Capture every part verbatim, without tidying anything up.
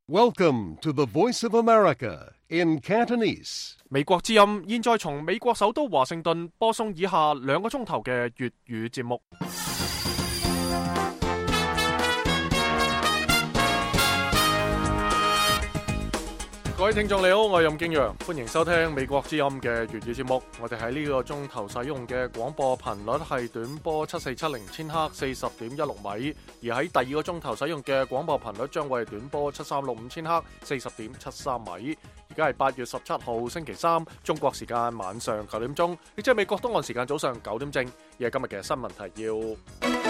Welcome to the Voice of America in Cantonese. 美國之音現在從美國首都華盛頓播送以下兩個鐘頭嘅粵語節目。各位聽眾你好，我係任敬陽，歡迎收聽美國之音嘅粵語節目。我哋喺呢個鐘頭使用嘅廣播頻率係短波七四七零千赫四十點一六米，而喺第二個鐘頭使用嘅廣播頻率將會係短波七三六五千赫四十點七三米。而家係八月十七號星期三，中國時間晚上九點鐘，亦即係美國東岸時間早上九點正。而係今日嘅新聞提要。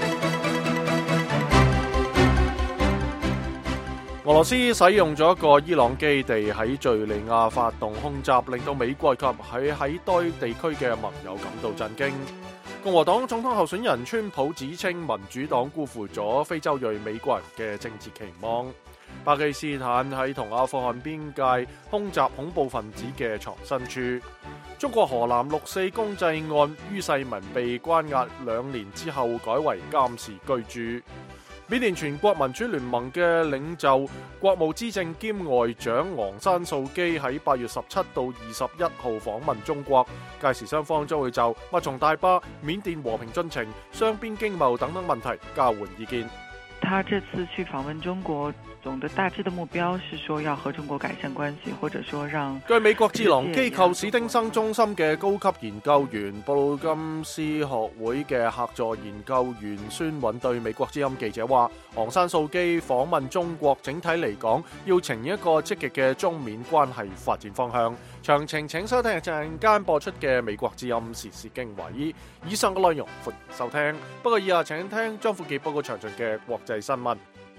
俄羅斯使用咗一個伊朗基地喺敘利亞發動空襲，令到美國及喺喺該地區嘅盟友感到震驚。共和黨總統候選人川普指稱民主黨辜負咗非洲裔美國人嘅政治期望。巴基斯坦喺同阿富汗邊界空襲恐怖分子嘅藏身處。中國河南六四公祭案，于世民被關押兩年之後改為監視居住。緬甸全國民主聯盟嘅領袖、國務資政兼外長昂山素基喺八月十七到二十一號訪問中國，屆時雙方將會就物從大巴、緬甸和平進程、雙邊經貿等等問題交換意見。 他這次去訪問中國，總的大致的目標是說要和中國改善關係，或者說讓據美國智囊機構史丁生中心嘅高級研究員、布魯金斯學會嘅客座研究員孫韻對美國之音記者話，昂山素基訪問中國整體嚟講要呈現一個積極嘅中緬關係發展方向。詳情請收聽陣間播出嘅美國之音時事經緯。以上嘅內容歡迎收聽，不過以下請聽張富傑報告詳盡嘅國際新聞。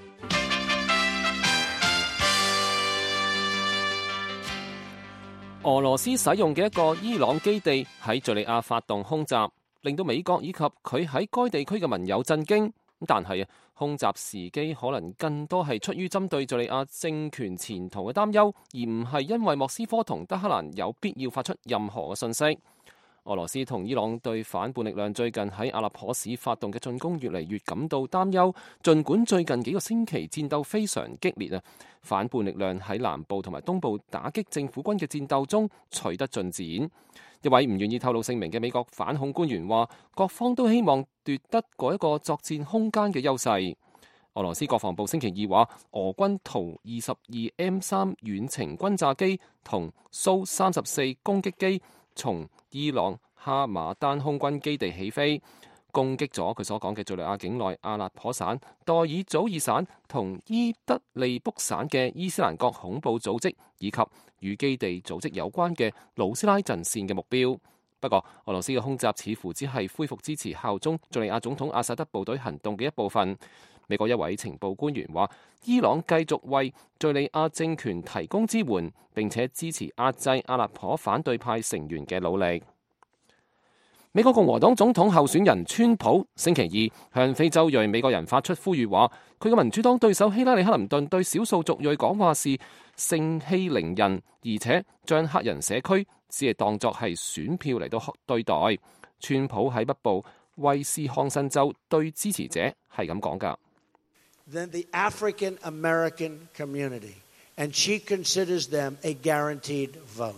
俄羅斯使用嘅一個伊朗基地喺敘利亞發動空襲，令到美國以及佢喺該地區嘅盟友震驚。但係啊，空襲時機可能更多係出於針對敘利亞政權前途嘅擔憂，而唔係因為莫斯科同德黑蘭有必要發出任何嘅訊息。俄羅斯同伊朗對反叛力量最近喺阿勒頗市發動嘅進攻越嚟越感到擔憂。儘管最近幾個星期戰鬥非常激烈啊，反叛力量喺南部同埋東部打擊政府軍嘅戰鬥中取得進展。一位唔願意透露姓名嘅美國反恐官員話，各方都希望奪得嗰一個作戰空間嘅優勢。俄羅斯國防部星期二話，俄軍圖二十二 M 三遠程轟炸機同蘇三十四攻擊機從伊朗哈馬丹空軍基地起飛，攻擊咗佢所講嘅敘利亞境內阿勒頗省、代爾祖爾省同伊德利卜省嘅伊斯蘭國恐怖組織，以及與基地組織有關嘅魯斯拉陣線嘅目標。不過，俄羅斯嘅空襲似乎只係恢復支持效忠敘利亞總統阿薩德部隊行動嘅一部分。美國一位情報官員話，伊朗繼續為敘利亞政權提供支援，並且支持壓制阿勒頗反對派成員嘅努力。美國共和黨總統候選人川普星期二向非洲裔美國人發出呼籲，話佢嘅民主黨對手希拉里克林頓對少數族裔講話時盛氣凌人，而且將黑人社區只係當作係選票嚟到對待。川普喺北部威斯康辛州對支持者係咁講㗎。 Than the African American community, and she considers them a guaranteed vote.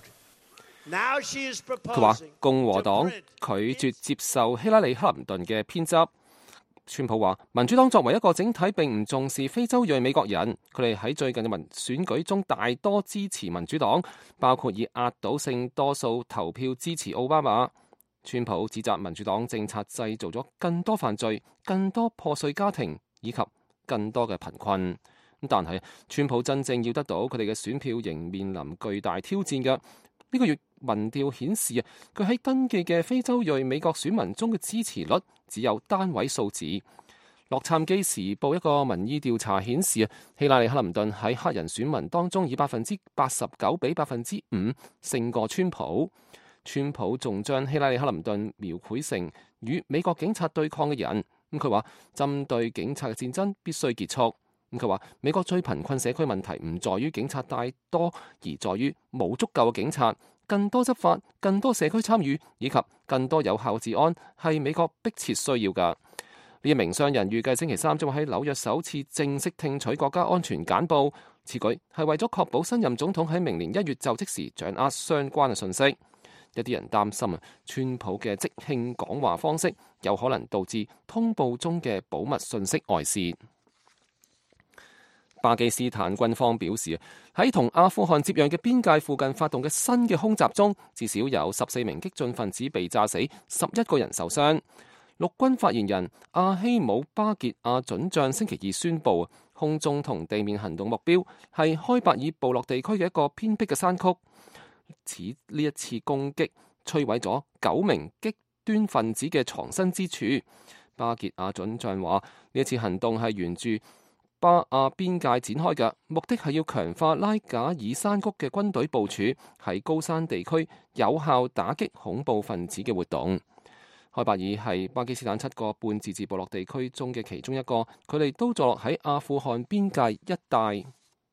Now she is proposing. 佢話共和黨拒絕接受希拉里克林頓嘅偏執。川普話民主黨作為一個整體並唔重視非洲裔美國人，佢哋喺最近嘅民選舉中大多支持民主黨，包括以壓倒性多數投票支持奧巴馬。川普指責民主黨政策製造咗更多犯罪、更多破碎家庭以及更多嘅貧困。但係川普真正要得到佢哋嘅選票，仍面臨巨大挑戰嘅。呢個月民調顯示啊，佢喺登記嘅非洲裔美國選民中嘅支持率只有單位數字。洛杉磯時報一個民意調查顯示啊，希拉里克林頓喺黑人選民當中以百分之八十九比百分之五勝過川普。川普仲將希拉里克林頓描繪成與美國警察對抗嘅人。咁佢話針對警察嘅戰爭必須結束。咁佢話美國最貧困社區問題唔在於警察太多，而在於冇足夠嘅警察。更多執法、更多社區參與以及更多有效治安係美國迫切需要㗎。呢一名商人預計星期三將會喺紐約首次正式聽取國家安全簡報。 此舉係為咗確保新任總統喺明年一月就職時掌握相關嘅信息。一啲人擔心啊，川普嘅即興講話方式有可能導致通報中嘅保密信息外泄。巴基斯坦軍方表示，喺同阿富汗接壤嘅邊界附近發動嘅新嘅空襲中，至少有十四名激進分子被炸死，十一個人受傷。陸軍發言人阿希姆巴傑阿准將星期二宣布，空中同地面行動目標係開伯爾部落地區嘅一個偏僻嘅山區。此呢一次攻擊摧毀咗九名極端分子嘅藏身之處。巴傑阿准將話，呢一次行動係沿住巴亞邊界展開嘅，目的係要強化拉賈爾山谷嘅軍隊部署，喺高山地區有效打擊恐怖分子嘅活動。開伯爾係巴基斯坦七個半自治部落地區中嘅其中一個，佢哋都坐落喺阿富汗邊界一帶。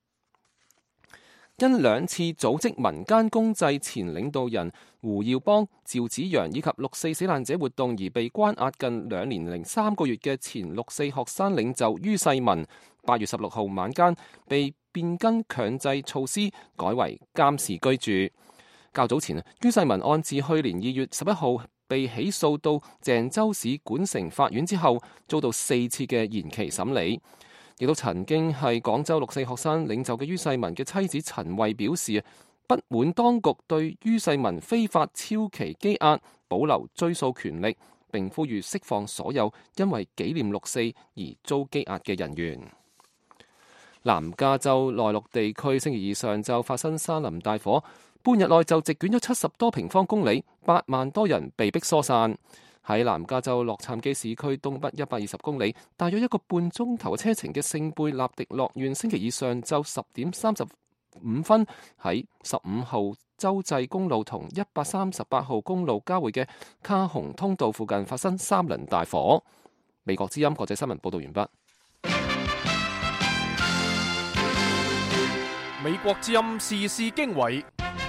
因兩次組織民間公祭前領導人胡耀邦、趙紫陽以及六四死難者活動而被關押近兩年零三個月嘅前六四學生領袖于世民，八月十六號晚間被變更強制措施，改為監視居住。較早前，于世民案自去年二月十一號被起訴到鄭州市管城法院之後，遭到四次嘅延期審理。亦都曾經係廣州六四學生領袖嘅于世民嘅妻子陳慧表示，不滿當局對于世民非法超期羈押保留追訴權力，並呼籲釋放所有因為紀念六四而遭羈押嘅人員。南加州內陸地區星期二上晝發生山林大火，半日內就席捲咗七十多平方公里，八萬多人被迫疏散。喺南加州洛杉磯市區東北一百二十公里，大約一個半鐘頭嘅車程嘅聖貝納迪諾縣，星期二上晝十點三十五分喺十五號州際公路同一百三十八號公路交匯嘅卡洪通道附近發生三輪大火。美國之音國際新聞報道完畢。 美國之音時事經緯。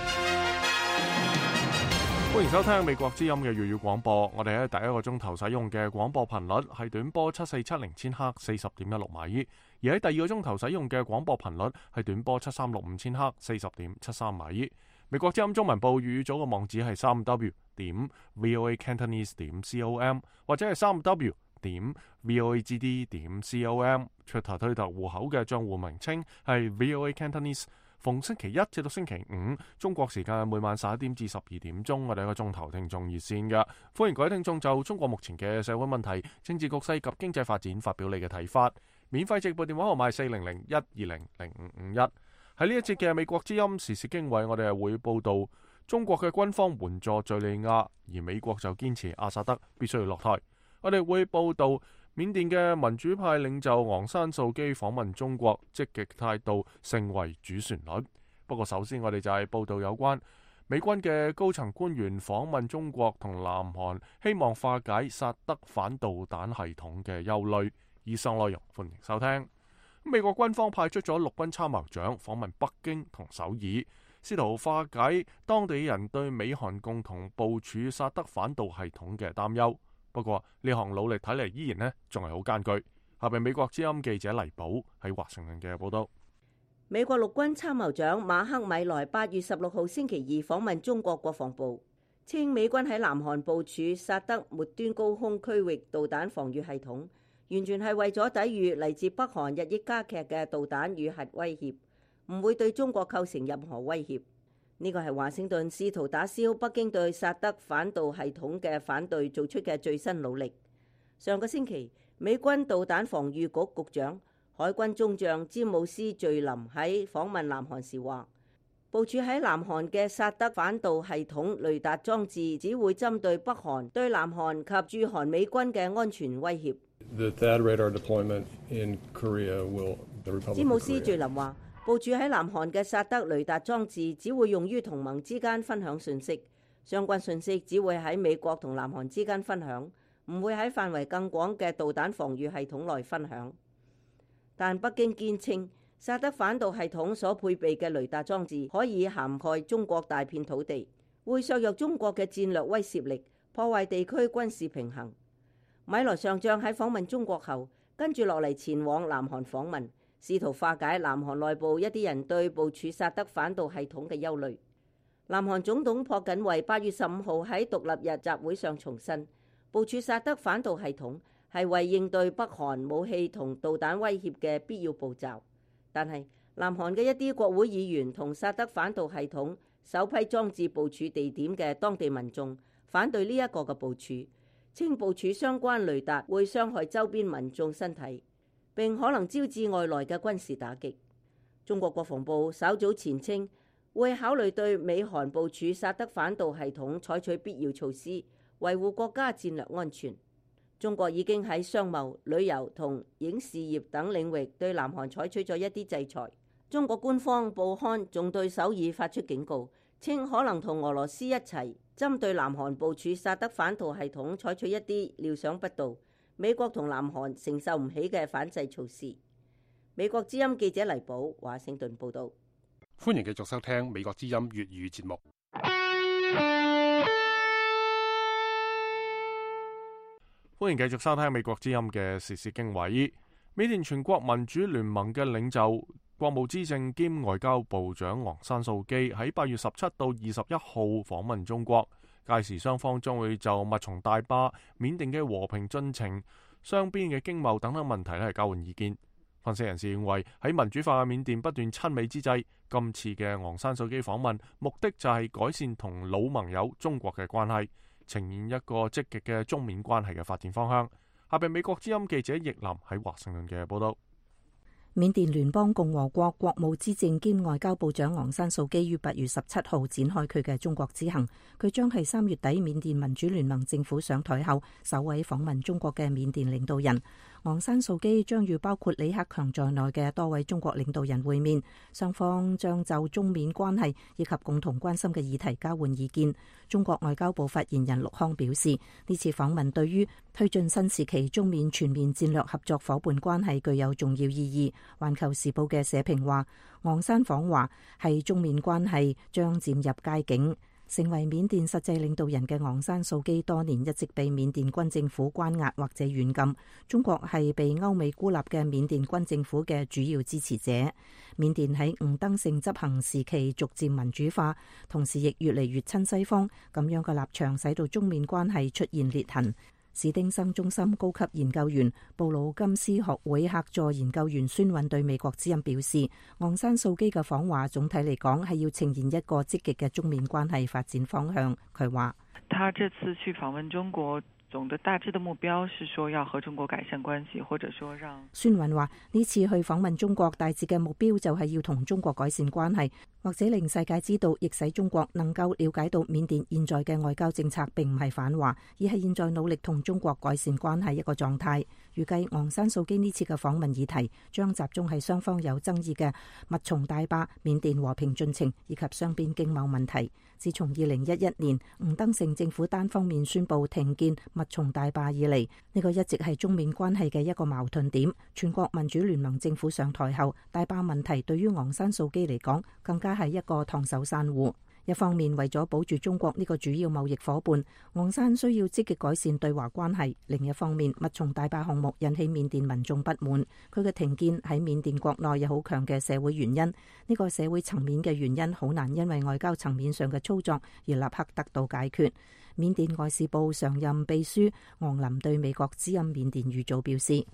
歡迎收聽美國之音嘅粵語廣播。我哋喺第一個鐘頭使用嘅廣播頻率係短波七四七零千赫四十點一六米，而喺第二個鐘頭使用嘅廣播頻率係短波七三六五千赫四十點七三米。美國之音中文部粵語組嘅網址係三 w 點 voa cantonese 點 com 或者係三 w 點 voa gd 點 com。Twitter 推特戶口嘅賬戶名稱係 voa cantonese。逢星期一至到星期五，中國時間每晚十一點至十二點鐘，我哋有個鐘頭聽眾熱線嘅，歡迎各位聽眾就中國目前嘅社會問題、政治局勢及經濟發展發表你嘅睇法。免費直播電話號碼係四零零一二零零五五一。喺呢一節嘅美國之音時事經緯，我哋係會報道中國嘅軍方援助敘利亞，而美國就堅持阿薩德必須要落台。我哋會報道緬甸嘅民主派領袖昂山素基訪問中國，積極態度成為主旋律。不過首先我哋就係報道有關美軍嘅高層官員訪問中國同南韓，希望化解薩德反導彈系統嘅憂慮。以上內容歡迎收聽。美國軍方派出咗陸軍參謀長訪問北京同首爾，試圖化解當地人對美韓共同部署薩德反導系統嘅擔憂。不過呢項努力睇嚟依然呢仲係好艱巨。下邊美國之音記者黎寶喺華盛頓嘅報道。 美國陸軍參謀長馬克米萊八月十六號星期二訪問中國國防部，稱美軍喺南韓部署薩德末端高空區域導彈防禦系統，完全係為咗抵禦嚟自北韓日益加劇嘅導彈與核威脅，唔會對中國構成任何威脅。呢個係華盛頓試圖打消北京對薩德反導系統嘅反對做出嘅最新努力。上個星期，美軍導彈防禦局局長、海軍中將詹姆斯·敘林喺訪問南韓時話，部署喺南韓嘅薩德反導系統雷達裝置只會針對北韓對南韓及駐韓美軍嘅安全威脅。詹姆斯·敘林話，部署喺南韓嘅薩德雷達裝置只會用於同盟之間分享信息，相關信息只會喺美國同南韓之間分享，唔會喺範圍更廣嘅導彈防禦系統內分享。但北京堅稱，薩德反導系統所配備嘅雷達裝置可以涵蓋中國大片土地，會削弱中國嘅戰略威懾力，破壞地區軍事平衡。米萊上將喺訪問中國後，跟住落嚟前往南韓訪問。 試圖化解南韓內部一啲人對部署薩德反導系統嘅憂慮。南韓總統朴槿惠八月十五號喺獨立日集會上重申，部署薩德反導系統係為應對北韓武器同導彈威脅嘅必要步驟。但係南韓嘅一啲國會議員同薩德反導系統首批裝置部署地點嘅當地民眾反對呢一個嘅部署，稱部署相關雷達會傷害周邊民眾身體，並可能招致外來嘅軍事打擊。中國國防部稍早前稱會考慮對美韓部署薩德反導系統採取必要措施，維護國家戰略安全。中國已經喺商貿、旅遊同影視業等領域對南韓採取咗一啲制裁。中國官方報刊仲對首爾發出警告，稱可能同俄羅斯一齊針對南韓部署薩德反導系統採取一啲料想不到、美國同南韓承受唔起嘅反制措施。美國之音記者黎寶華盛頓報道。 歡迎繼續收聽美國之音粵語節目。 歡迎繼續收聽美國之音嘅時事經緯。緬甸全國民主聯盟嘅領袖、國務資政兼外交部長昂山素基喺八月十七到二十一號訪問中國，屆時雙方將會就密松大壩、緬甸嘅和平進程、雙邊嘅經貿等等問題咧係交換意見。分析人士認為，喺民主化嘅緬甸不斷親美之際，今次嘅昂山素基訪問目的就係改善同老盟友中國嘅關係，呈現一個積極嘅中緬關係嘅發展方向。下邊美國之音記者易林喺華盛頓嘅報道。 緬甸聯邦共和國國務資政兼外交部長昂山素基於八月十七號展開佢嘅中國之行，佢將係三月底緬甸民主聯盟政府上台後首位訪問中國嘅緬甸領導人。昂山素基將與包括李克強在內嘅多位中國領導人會面，雙方將就中緬關係以及共同關心嘅議題交換意見。中國外交部發言人陸康表示，呢次訪問對於推進新時期中緬全面戰略合作夥伴關係具有重要意義。環球時報嘅社評話，昂山訪華係中緬關係將漸入佳境。成為緬甸實際領導人嘅昂山素基多年一直被緬甸軍政府關押或者軟禁，中國係被歐美孤立嘅緬甸軍政府嘅主要支持者。緬甸喺吳登盛執行時期逐漸民主化，同時亦越嚟越親西方，咁樣嘅立場使到中緬關係出現裂痕。史丁生中心高級研究員、布魯金斯學會客座研究員孫韻對美國之音表示，昂山素基嘅訪華總體嚟講係要呈現一個積極嘅中緬關係發展方向。佢話： 他這次去訪問中國，總的大致的目標是說要和中國改善關係，或者說讓孫韻話呢次去訪問中國大致嘅目標就係要同中國改善關係，或者令世界知道，亦使中國能夠了解到緬甸現在嘅外交政策並唔係反華，而係現在努力同中國改善關係一個狀態。預計昂山素基呢次嘅訪問議題將集中係雙方有爭議嘅密松大壩、緬甸和平進程以及雙邊經貿問題。自從二零一一年吳登盛政府單方面宣布停建密松大壩以嚟，呢個一直係中緬關係嘅一個矛盾點。全國民主聯盟政府上台後，大壩問題對於昂山素基嚟講更加係一個燙手山芋。一方面為咗保住中國呢個主要貿易夥伴，昂山需要積極改善對華關係；另一方面，密松大壩項目引起緬甸民眾不滿，佢嘅停建喺緬甸國內有好強嘅社會原因。呢個社會層面嘅原因好難因為外交層面上嘅操作而立刻得到解決。緬甸外事部常任秘書昂林對美國之音緬甸語組表示：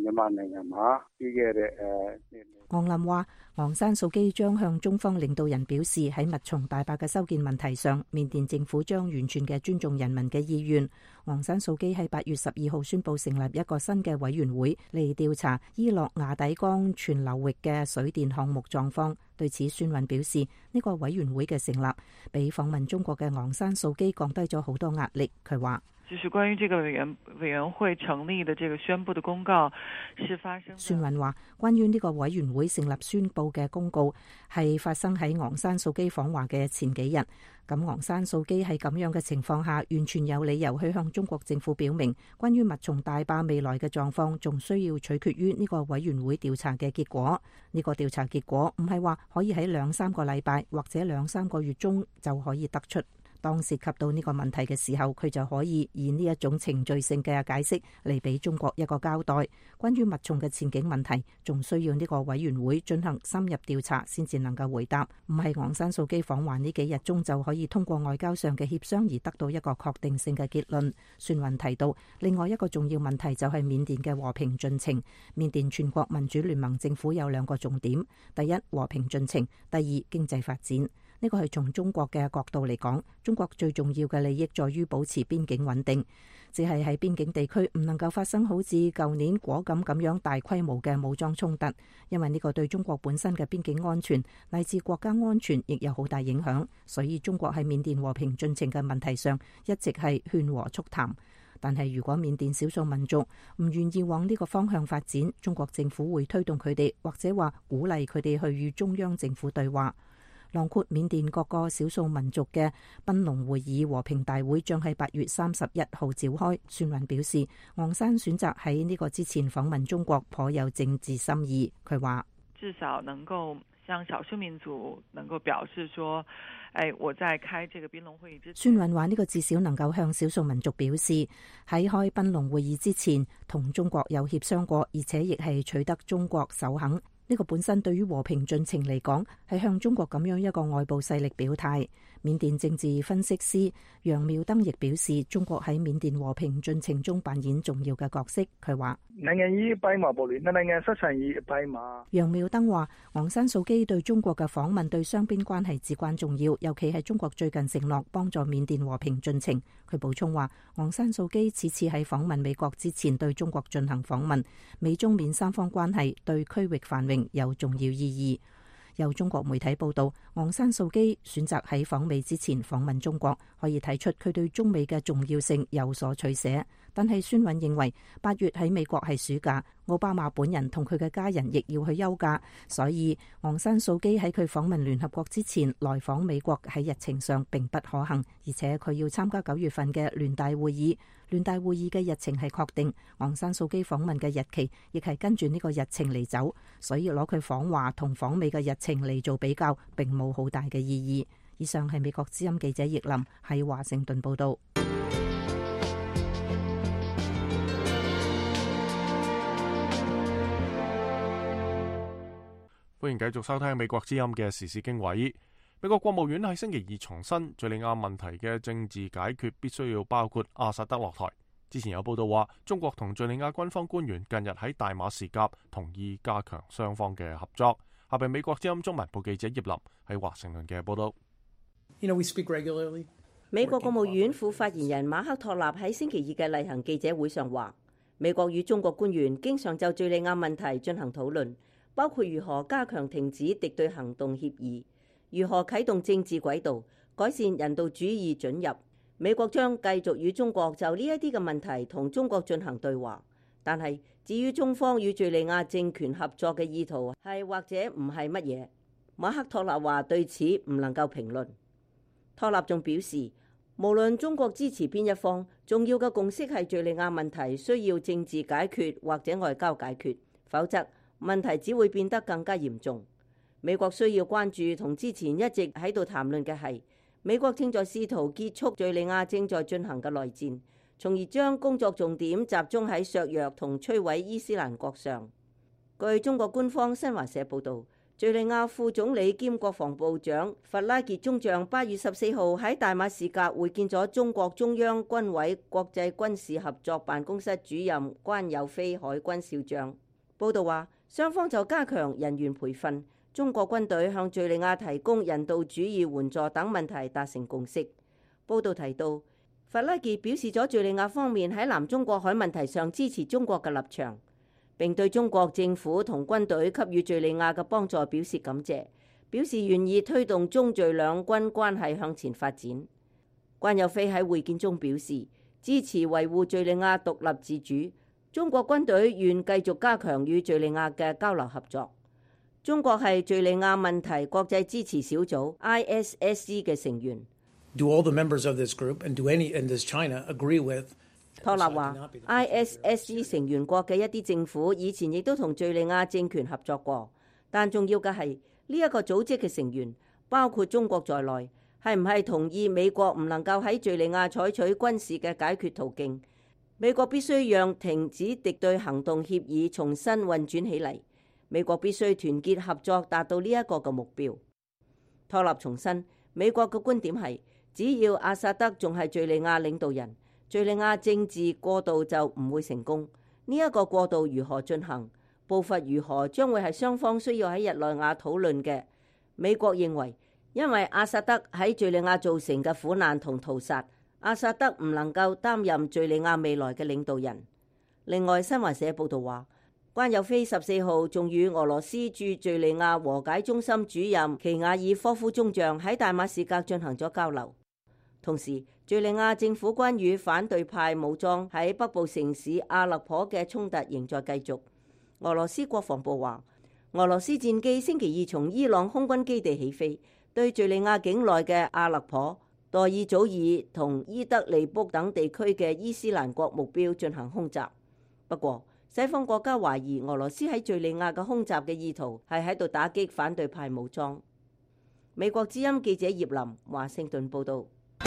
昂林話，昂山素基將向中方領導人表示，喺密松大壩嘅修建問題上，緬甸政府將完全嘅尊重人民嘅意願。昂山素基喺八月十二號宣布成立一個新嘅委員會嚟調查伊洛瓦底江全流域嘅水電項目狀況。對此，孫韻表示，呢個委員會嘅成立比訪問中國嘅昂山素基降低咗好多壓力。佢話： 就是關於這個委員委員會成立的這個宣布的公告是發生。 孫韻話：關於呢個委員會成立宣布嘅公告係發生喺昂山素基訪華嘅前幾日。咁昂山素基喺咁樣嘅情況下，完全有理由去向中國政府表明，關於密松大壩未來嘅狀況，仲需要取決於呢個委員會調查嘅結果。呢個調查結果唔係話可以喺兩三個禮拜或者兩三個月中就可以得出。 當涉及到呢個問題嘅時候，佢就可以以呢一種程序性嘅解釋嚟俾中國一個交代。關於密松嘅前景問題，仲需要呢個委員會進行深入調查先至能夠回答，唔係昂山素基訪華呢幾日中就可以通過外交上嘅協商而得到一個確定性嘅結論。孫雲提到，另外一個重要問題就係緬甸嘅和平進程。緬甸全國民主聯盟政府有兩個重點：第一，和平進程；第二，經濟發展。呢個係從中國嘅角度嚟講，中國最重要嘅利益在於保持邊境穩定，只係喺邊境地區唔能夠發生好似舊年果敢咁樣大規模嘅武裝衝突，因為呢個對中國本身嘅邊境安全乃至國家安全亦有好大影響。所以中國喺緬甸和平進程嘅問題上一直係勸和促談。但係如果緬甸少數民族唔願意往呢個方向發展，中國政府會推動佢哋，或者話鼓勵佢哋去與中央政府對話。囊括緬甸各個少數民族嘅賓龍會議和平大會將喺八月三十一號召開。孫雲表示，昂山選擇喺呢個之前訪問中國頗有政治心意。佢話至少能夠向少數民族能夠表示說，誒，我在開這個賓龍會議之前， 孫雲話呢個至少能夠向少數民族表示，喺開賓龍會議之前同中國有協商過，而且亦係取得中國首肯。呢個本身對於和平進程嚟講，係向中國咁樣一個外部勢力表態。緬甸政治分析師楊妙登亦表示，中國喺緬甸和平進程中扮演重要嘅角色。佢話：楊妙登話，昂山素基對中國嘅訪問對雙邊關係至關重要，尤其係中國最近承諾幫助緬甸和平進程。佢補充話，昂山素基此次喺訪問美國之前對中國進行訪問，美中緬三方關係對區域繁榮有重要意義。有中國媒體報道，昂山素基選擇喺訪美之前訪問中國，可以睇出佢對中美嘅重要性有所取捨。但係孫韻認為，八月喺美國係暑假，奧巴馬本人同佢嘅家人亦要去休假，所以昂山素基喺佢訪問聯合國之前來訪美國喺日程上並不可行，而且佢要參加九月份嘅聯大會議。聯大會議嘅日程係確定，昂山素基訪問嘅日期亦係跟住呢個日程嚟走，所以攞佢訪華同訪美嘅日程嚟做比較，並冇好大嘅意義。以上係美國之音記者葉林喺華盛頓報道。 歡迎繼續收聽美國之音嘅時事經緯。美國國務院喺星期二重申，敘利亞問題嘅政治解決必須要包括阿薩德落台。之前有報道話，中國同敘利亞軍方官員近日喺大馬士革同意加強雙方嘅合作。下邊美國之音中文部記者葉林喺華盛頓嘅報道。 You know, we speak regularly. 美國國務院副發言人馬克托納喺星期二嘅例行記者會上話，美國與中國官員經常就敘利亞問題進行討論，包括如何加強停止敵對行動協議，如何啟動政治軌道，改善人道主義准入。美國將繼續與中國就呢一啲嘅問題同中國進行對話，但係至於中方與敘利亞政權合作嘅意圖係或者唔係乜嘢，馬克托納話對此唔能夠評論。托納仲表示，無論中國支持邊一方，重要嘅共識係敘利亞問題需要政治解決或者外交解決，否則問題只會變得更加嚴重。美國需要關注同之前一直喺度談論嘅係，美國正在試圖結束敘利亞正在進行嘅內戰，從而將工作重點集中喺削弱同摧毀伊斯蘭國上。據中國官方新華社報導，敘利亞副總理兼國防部長弗拉傑中將八月十四號喺大馬士革會見咗中國中央軍委國際軍事合作辦公室主任關有飛海軍少將。報導話，雙方就加強人員培訓、中國軍隊向敘利亞提供人道主義援助等問題達成共識。報導提到，弗拉傑表示咗敘利亞方面喺南中國海問題上支持中國嘅立場，並對中國政府同軍隊給予敘利亞嘅幫助表示感謝，表示願意推動中敘兩軍關係向前發展。關有飛喺會見中表示，支持維護敘利亞獨立自主，中國軍隊願繼續加強與敘利亞嘅交流合作。中國係敘利亞問題國際支持小組 I S S C 嘅成員。 Do all the members of this group and do any and does China agree with？ 托納話 I S S C 成員國嘅一啲政府以前亦都同敘利亞政權合作過，但重要嘅係呢一個組織嘅成員包括中國在內， 係唔係同意美國唔能夠喺敘利亞採取軍事嘅解決途徑？美國必須讓停止敵對行動協議重新運轉起嚟。美國必須團結合作，達到呢一個嘅目標。托納重申，美國嘅觀點係，只要阿薩德仲係敘利亞領導人，敘利亞政治過渡就唔會成功。呢、這、一個過渡如何進行，步伐如何，將會係雙方需要喺日內瓦討論嘅。美國認為，因為阿薩德喺敘利亞造成嘅苦難同屠殺，阿薩德唔能夠擔任敘利亞未來嘅領導人。另外，新華社報道話，關有飛十四號仲與俄羅斯駐敘利亞和解中心主任奇亞爾科夫中將喺大馬士革進行咗交流。同時，敘利亞政府軍與反對派武裝喺北部城市阿勒頗嘅衝突仍在繼續。俄羅斯國防部話，俄羅斯戰機星期二從伊朗空軍基地起飛，對敘利亞境內嘅阿勒頗、代爾祖爾同伊德利卜等地區嘅伊斯蘭國目標進行空襲。不過，西方國家懷疑俄羅斯喺敘利亞嘅空襲嘅意圖係喺度打擊反對派武裝。美國之音記者葉林華盛頓報道。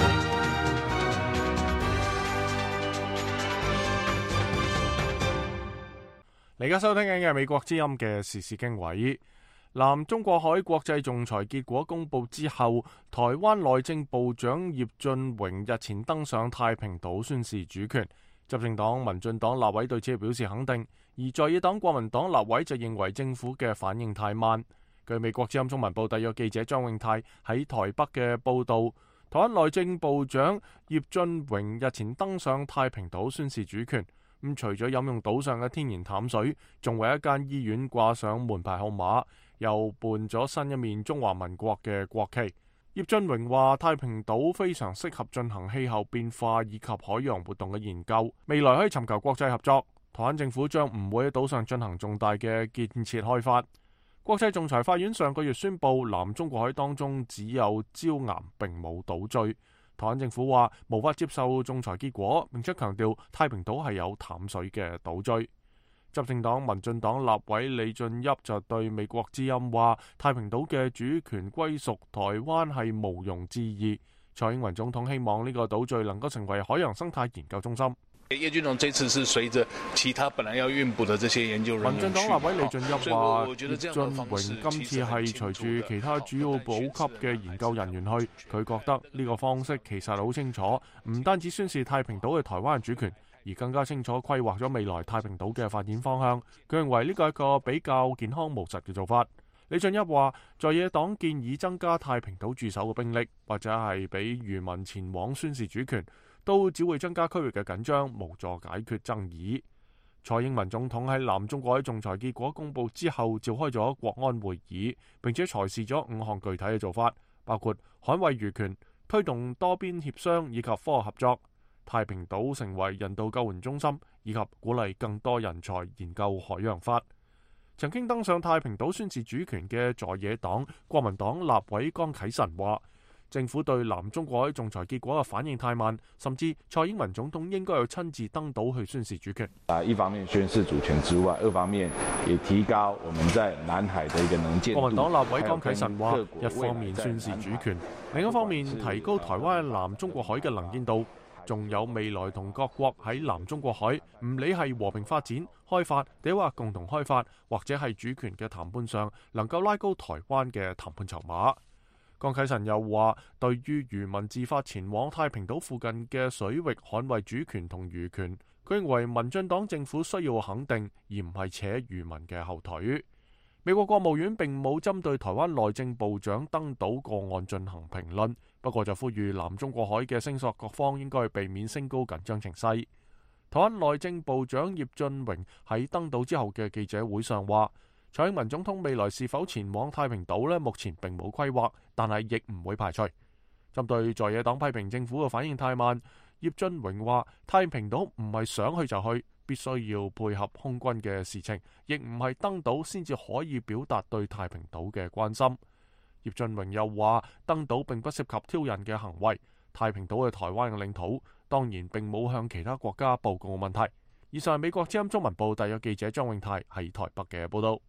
你而家收聽緊嘅係美國之音嘅時事經緯。南中國海國際仲裁結果公布之後，台灣內政部長葉俊榮日前登上太平島宣示主權。執政黨民進黨立委對此表示肯定，而在野黨國民黨立委就認為政府嘅反應太慢。據美國之音中文部特約記者張永泰喺台北嘅報道，台灣內政部長葉俊榮日前登上太平島宣示主權。咁除咗飲用島上嘅天然淡水，仲為一間醫院掛上門牌號碼，又伴咗新一面中華民國嘅國旗。葉俊榮話：太平島非常適合進行氣候變化以及海洋活動嘅研究，未來可以尋求國際合作。台灣政府將唔會喺島上進行重大嘅建設開發。國際仲裁法院上個月宣布，南中國海當中只有礁岩並冇島嶼。台灣政府話無法接受仲裁結果，並且強調太平島係有淡水嘅島嶼。執政黨民進黨立委李俊旭就對美國之音話：太平島嘅主權歸屬台灣係毋庸置疑。蔡英文總統希望呢個島嶼能夠成為海洋生態研究中心。 葉俊榮這次是隨着其他本來要運補的這些研究人員。 民進黨立委李俊旭話：葉俊榮今次係隨住其他主要補給嘅研究人員去，佢覺得呢個方式其實好清楚，唔單止宣示太平島係台灣嘅主權，而更加清楚規劃咗未來太平島嘅發展方向。佢認為呢個係一個比較健康務實嘅做法。李俊旭話：在野黨建議增加太平島駐守嘅兵力，或者係俾漁民前往宣示主權，都只會增加區域嘅緊張，無助解決爭議。蔡英文總統喺南中國海仲裁結果公佈之後，召開咗國安會議，並且裁示咗五項具體嘅做法，包括捍衛漁權、推動多邊協商以及科學合作、太平島成為人道救援中心，以及鼓勵更多人才研究海洋法。曾經登上太平島宣示主權嘅在野黨國民黨立委江啟臣話：政府對南中國海仲裁結果嘅反應太慢，甚至蔡英文總統應該要親自登島去宣示主權。 啊，一方面宣示主權之外，二方面也提高我們在南海的一個能見度。 國民黨立委江啟臣話：一方面宣示主權，另一方面提高台灣南中國海嘅能見度，仲有未來同各國喺南中國海，唔理係和平發展、開發，定話共同開發，或者係主權嘅談判上，能夠拉高台灣嘅談判籌碼。江啟臣又話：對於漁民自發前往太平島附近嘅水域捍衛主權同漁權，佢認為民進黨政府需要肯定，而唔係扯漁民嘅後腿。美國國務院並冇針對台灣內政部長登島個案進行評論，不過就呼籲南中國海嘅聲索各方應該避免升高緊張情勢。台灣內政部長葉俊榮喺登島之後嘅記者會上話：蔡英文總統未來是否前往太平島呢？目前並冇規劃，但係亦唔會排除。針對在野黨批評政府嘅反應太慢，葉俊榮話：太平島唔係想去就去，必須要配合空軍嘅事情，亦唔係登島先至可以表達對太平島嘅關心。葉俊榮又話：登島並不涉及挑釁嘅行為，太平島係台灣嘅領土，當然並冇向其他國家報告嘅問題。以上係美國之音中文部特約記者張永泰喺台北嘅報道。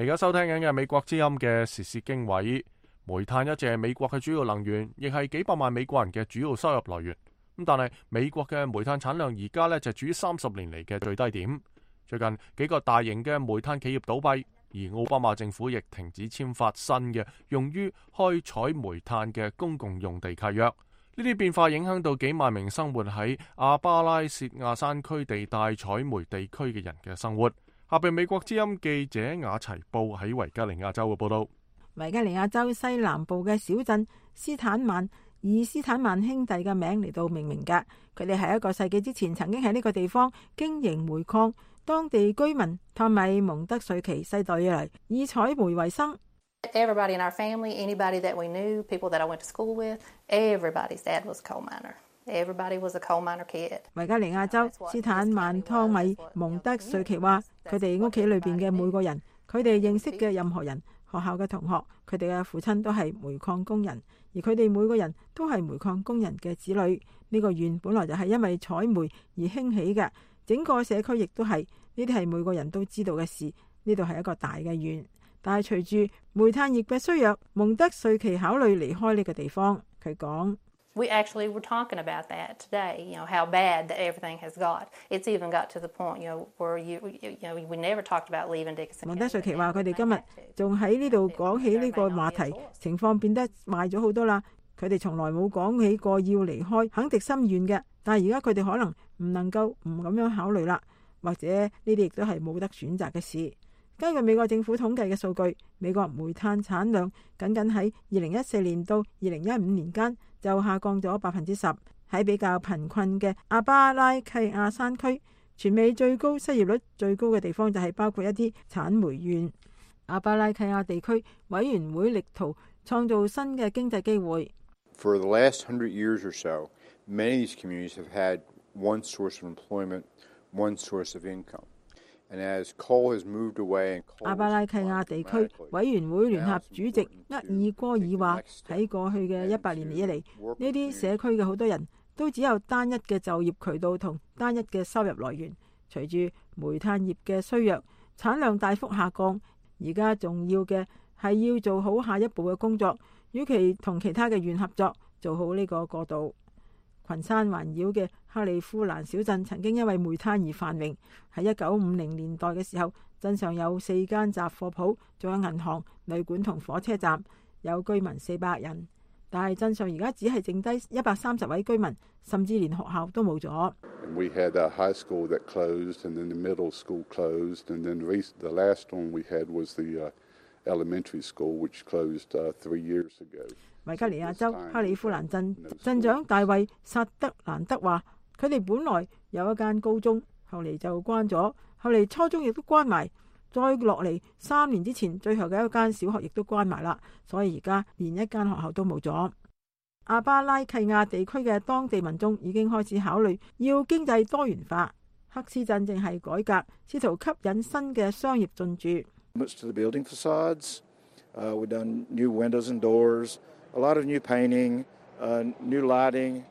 家收聽緊嘅美國之音嘅時事經緯。煤炭一直係美國嘅主要能源，亦係幾百萬美國人嘅主要收入來源。咁但係美國嘅煤炭產量而家咧就處於三十年嚟嘅最低點。最近幾個大型嘅煤炭企業倒閉，而奧巴馬政府亦停止簽發新嘅用於開採煤炭嘅公共用地契約。呢啲變化影響到幾萬名生活喺阿巴拉契亞山區地帶採煤地區嘅人嘅生活。下邊美國之音記者雅齊布喺維吉尼亞州嘅報道。 維吉尼亞州西南部嘅小鎮斯坦曼以斯坦曼兄弟嘅名嚟到命名嘅，佢哋喺一個世紀之前曾經喺呢個地方經營煤礦。當地居民湯米蒙德瑞奇世代以嚟以採煤為生。 Everybody in our family, anybody that we knew, people that I went to school with, everybody's dad was a coal miner. Everybody was a coal miner kid. 維吉尼亞州斯坦曼湯米蒙德瑞奇話：佢哋屋企裏邊嘅每個人，佢哋認識嘅任何人，學校嘅同學，佢哋嘅父親都係煤礦工人，而佢哋每個人都係煤礦工人嘅子女。呢個縣本來就係因為採煤而興起嘅。整個社區亦都係，呢啲係每個人都知道嘅事。呢度係一個大嘅縣，但係隨住煤炭業嘅衰弱，蒙德瑞奇考慮離開呢個地方。佢講 We actually were talking about that today, you know, how bad that everything has got. It's even got to the point, you know, where you, you know, we never talked about leaving Dickinson. 蒙德瑞奇話：佢哋今日仲喺呢度講起呢個話題，情況變得壞咗好多啦。佢哋從來冇講起過要離開肯迪森縣嘅，但係而家佢哋可能唔能夠唔咁樣考慮啦，或者呢啲亦都係冇得選擇嘅事。根據美國政府統計嘅數據，美國煤炭產量僅僅喺二零一四年到二零一五年間就下降咗百分之十。喺比較貧困嘅阿巴拉契亞山區，全美最高失業率最高嘅地方就係包括一啲產煤縣。阿巴拉契亞地區委員會力圖創造新嘅經濟機會。 For the last hundred years or so, many of these communities have had one source of employment, one source of income. And as coal has moved away, 阿巴拉契亞地區委員會聯合主席厄爾戈爾話：喺過去嘅一百年以嚟，呢啲社區嘅好多人都只有單一嘅就業渠道同單一嘅收入來源。隨住煤炭業嘅衰弱，產量大幅下降，而家重要嘅係要做好下一步嘅工作。與其同其他嘅縣合作，做好呢個過渡。群山環繞嘅克利夫蘭小鎮曾經因為煤炭而繁榮。喺一九五零年代嘅時候，鎮上有四間雜貨鋪，仲有銀行、旅館同火車站，有居民四百人。但係鎮上而家只係剩低一百三十位居民，甚至連學校都冇咗。 We had a high school that closed, and then the middle school closed, and then the last one we had was the elementary school, which closed three years ago. 維吉尼亞州克里夫蘭鎮鎮長大衛薩德蘭德話：佢哋本來有一間高中，後嚟就關咗，後嚟初中亦都關埋，再落嚟三年之前，最後嘅一間小學亦都關埋啦，所以而家連一間學校都冇咗。阿巴拉契亞地區嘅當地民眾已經開始考慮要經濟多元化，黑斯鎮正係改革，試圖吸引新嘅商業進駐。 To the building facades, uh, we've done new windows and doors, a lot of new painting, uh, new lighting,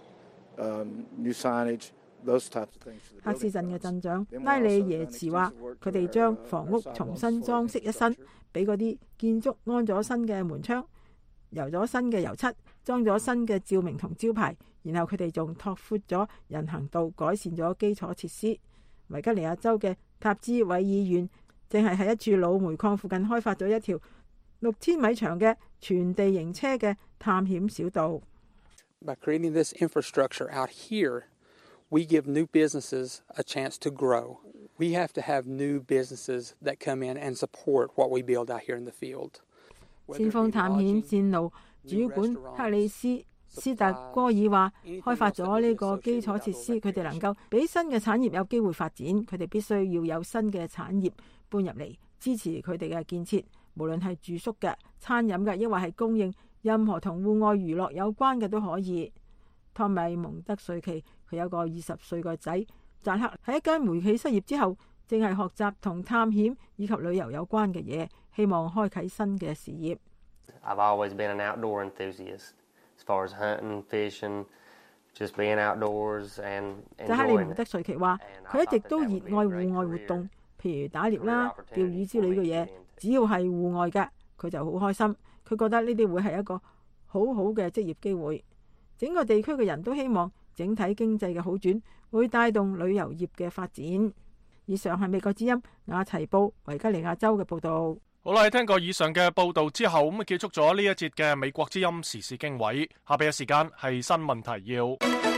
um, new signage, those types of things. 黑斯鎮嘅鎮長拉里耶茨話：佢哋將房屋重新裝飾一新，俾嗰啲建築安咗新嘅門窗，油咗新嘅油漆，裝咗新嘅照明同招牌，然後佢哋仲拓闊咗人行道，改善咗基礎設施。維吉尼亞州嘅塔茲韋爾縣正係喺一處老煤礦附近開發咗一條六千米長嘅全地形車嘅探險小道。 By creating this infrastructure out here, we give new businesses a chance to grow. We have to have new businesses that come in and support what we build out here in the field. 先鋒探險線路主管克里斯斯特戈爾話：開發咗呢個基礎設施，佢哋能夠俾新嘅產業有機會發展，佢哋必須要有新嘅產業搬入嚟，支持佢哋嘅建設，無論係住宿嘅、餐飲嘅，抑或係供應任何同戶外娛樂有關嘅都可以。湯米蒙德瑞奇佢有個二十歲個仔扎克，喺一間煤氣失業之後，正係學習同探險以及旅遊有關嘅嘢，希望開啟新嘅事業。 I've always been an outdoor enthusiast, as far as hunting, fishing, just being outdoors and enjoying it. 扎克利蒙德瑞奇話：佢一直都熱愛戶外活動，譬如打獵啦、釣魚之類嘅嘢。 只要係戶外嘅，佢就好開心。佢覺得呢啲會係一個好好嘅職業機會。整個地區嘅人都希望整體經濟嘅好轉會帶動旅遊業嘅發展。以上係美國之音亞齊布維吉尼亞州嘅報道。 好啦，聽過以上嘅報道之後，咁啊結束咗呢一節嘅美國之音時事經緯。下邊嘅時間係新聞提要。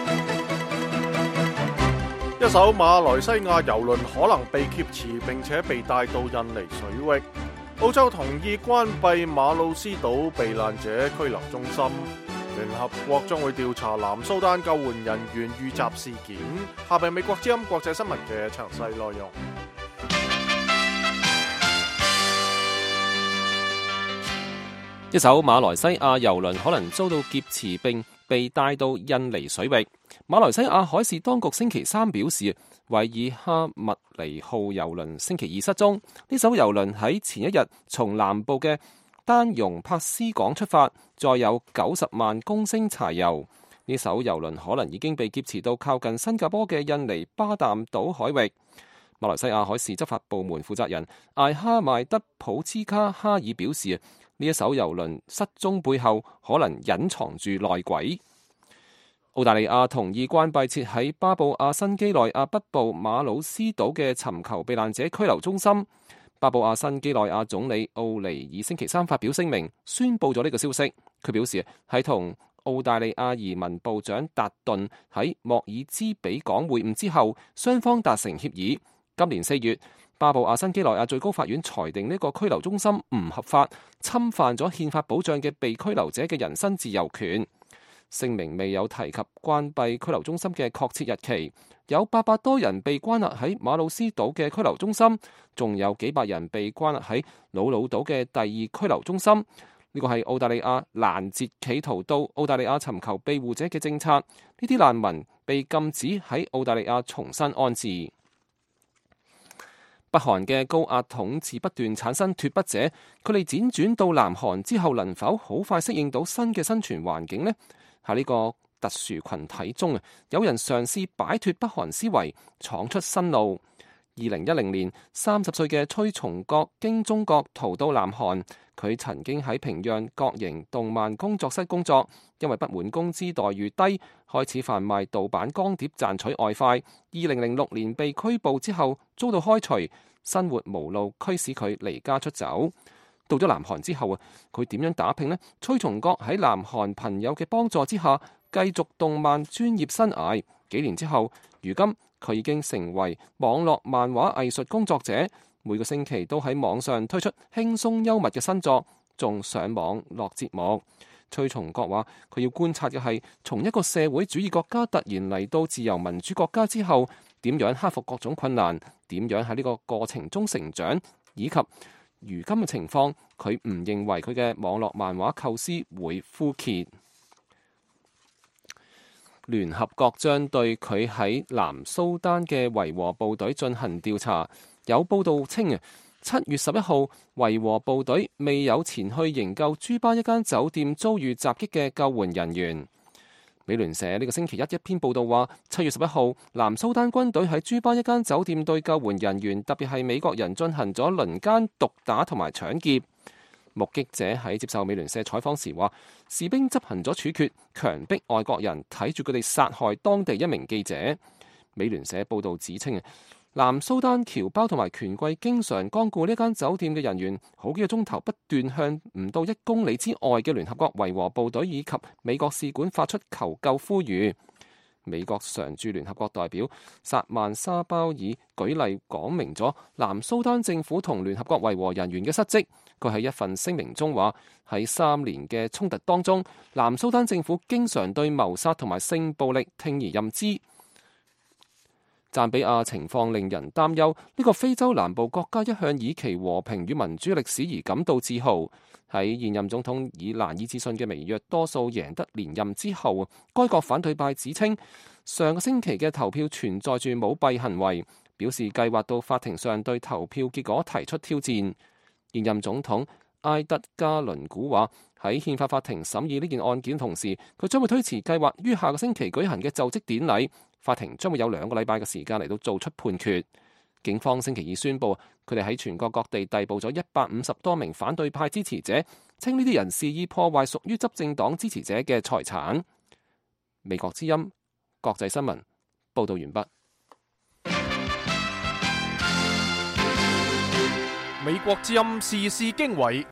一艘馬來西亞郵輪可能被劫持，並且被帶到印尼水域。澳洲同意關閉馬魯斯島避難者拘留中心。聯合國將會調查南蘇丹救援人員遇襲事件。下邊美國之音國際新聞嘅詳細內容。 一艘馬來西亞郵輪可能遭到劫持並被帶到印尼水域。馬來西亞海事當局星期三表示，維爾哈密尼號郵輪星期二失蹤。呢艘郵輪喺前一日從南部嘅丹容柏斯港出發，載有九十萬公升柴油。呢艘郵輪可能已經被劫持到靠近新加坡嘅印尼巴淡島海域。馬來西亞海事執法部門負責人艾哈邁德普茲卡哈爾表示，呢一艘郵輪失蹤背後可能隱藏住內鬼。澳大利亞同意關閉設喺巴布亞新畿內亞北部馬魯斯島嘅尋求避難者拘留中心。巴布亞新畿內亞總理奧尼爾星期三發表聲明，宣布咗呢個消息。佢表示喺同澳大利亞移民部長達頓喺莫爾茲比港會晤之後，雙方達成協議。今年四月，巴布亞新畿內亞最高法院裁定呢個拘留中心唔合法，侵犯咗憲法保障嘅被拘留者嘅人身自由權。聲明未有提及關閉拘留中心嘅確切日期。有八百多人被關押喺馬魯斯島嘅拘留中心，仲有幾百人被關押喺魯魯島嘅第二拘留中心。呢個係澳大利亞攔截企圖到澳大利亞尋求庇護者嘅政策。呢啲難民被禁止喺澳大利亞重新安置。北韓嘅高壓統治不斷產生脫北者，佢哋輾轉到南韓之後，能否好快適應到新嘅生存環境呢？喺呢個特殊群體中啊，有人嘗試擺脫北韓思維，闖出新路。二零一零年，三十歲嘅崔松國經中國逃到南韓，佢曾經喺平壤國營動漫工作室工作，因為不滿工資待遇低，開始販賣盜版光碟賺取外快。二零零六年被拘捕之後，遭到開除，生活無路驅使佢離家出走。到咗南韓之後啊，佢點樣打拼呢？崔松國喺南韓朋友嘅幫助之下，繼續動漫專業生涯。幾年之後，如今佢已經成為網絡漫畫藝術工作者，每個星期都喺網上推出輕鬆幽默嘅新作，仲上網落節目。崔松國話：佢要觀察嘅係從一個社會主義國家突然嚟到自由民主國家之後，點樣克服各種困難，點樣喺呢個過程中成長，以及如今嘅情況，佢唔認為佢嘅網絡漫畫構思會枯竭。聯合國將對佢喺南蘇丹嘅維和部隊進行調查。有報道稱啊，七月十一號，維和部隊未有前去營救朱巴一間酒店遭遇襲擊嘅救援人員。美聯社呢個星期一一篇報道話，七月十一號，南蘇丹軍隊喺朱巴一間酒店對救援人員，特別係美國人進行咗輪姦、毒打同埋搶劫。目擊者喺接受美聯社採訪時話，士兵執行咗處決，強迫外國人睇住佢哋殺害當地一名記者。美聯社報道指稱，南蘇丹僑胞同埋權貴經常光顧呢間酒店嘅人員，好幾個鐘頭不斷向唔到一公里之外嘅聯合國維和部隊以及美國使館發出求救呼籲。美國常駐聯合國代表薩曼沙包爾舉例講明咗南蘇丹政府同聯合國維和人員嘅失職。佢喺一份聲明中話，喺三年嘅衝突當中，南蘇丹政府經常對謀殺同埋性暴力聽而任之。贊比亞情況令人擔憂，呢個非洲南部國家一向以其和平與民主歷史而感到自豪。喺現任總統以難以置信嘅微弱多數贏得連任之後，該國反對派指稱上個星期嘅投票存在住舞弊行為，表示計劃到法庭上對投票結果提出挑戰。現任總統埃德加倫古話，喺憲法法庭審議呢件案件同時，佢將會推遲計劃於下個星期舉行嘅就職典禮。法庭將會有兩個禮拜嘅時間嚟到做出判決。 警方星期二宣布，佢哋喺全國各地逮捕咗一百五十多名反對派支持者，稱呢啲人肆意破壞屬於執政黨支持者嘅財產。美國之音國際新聞報道完畢。 美國之音時事經緯。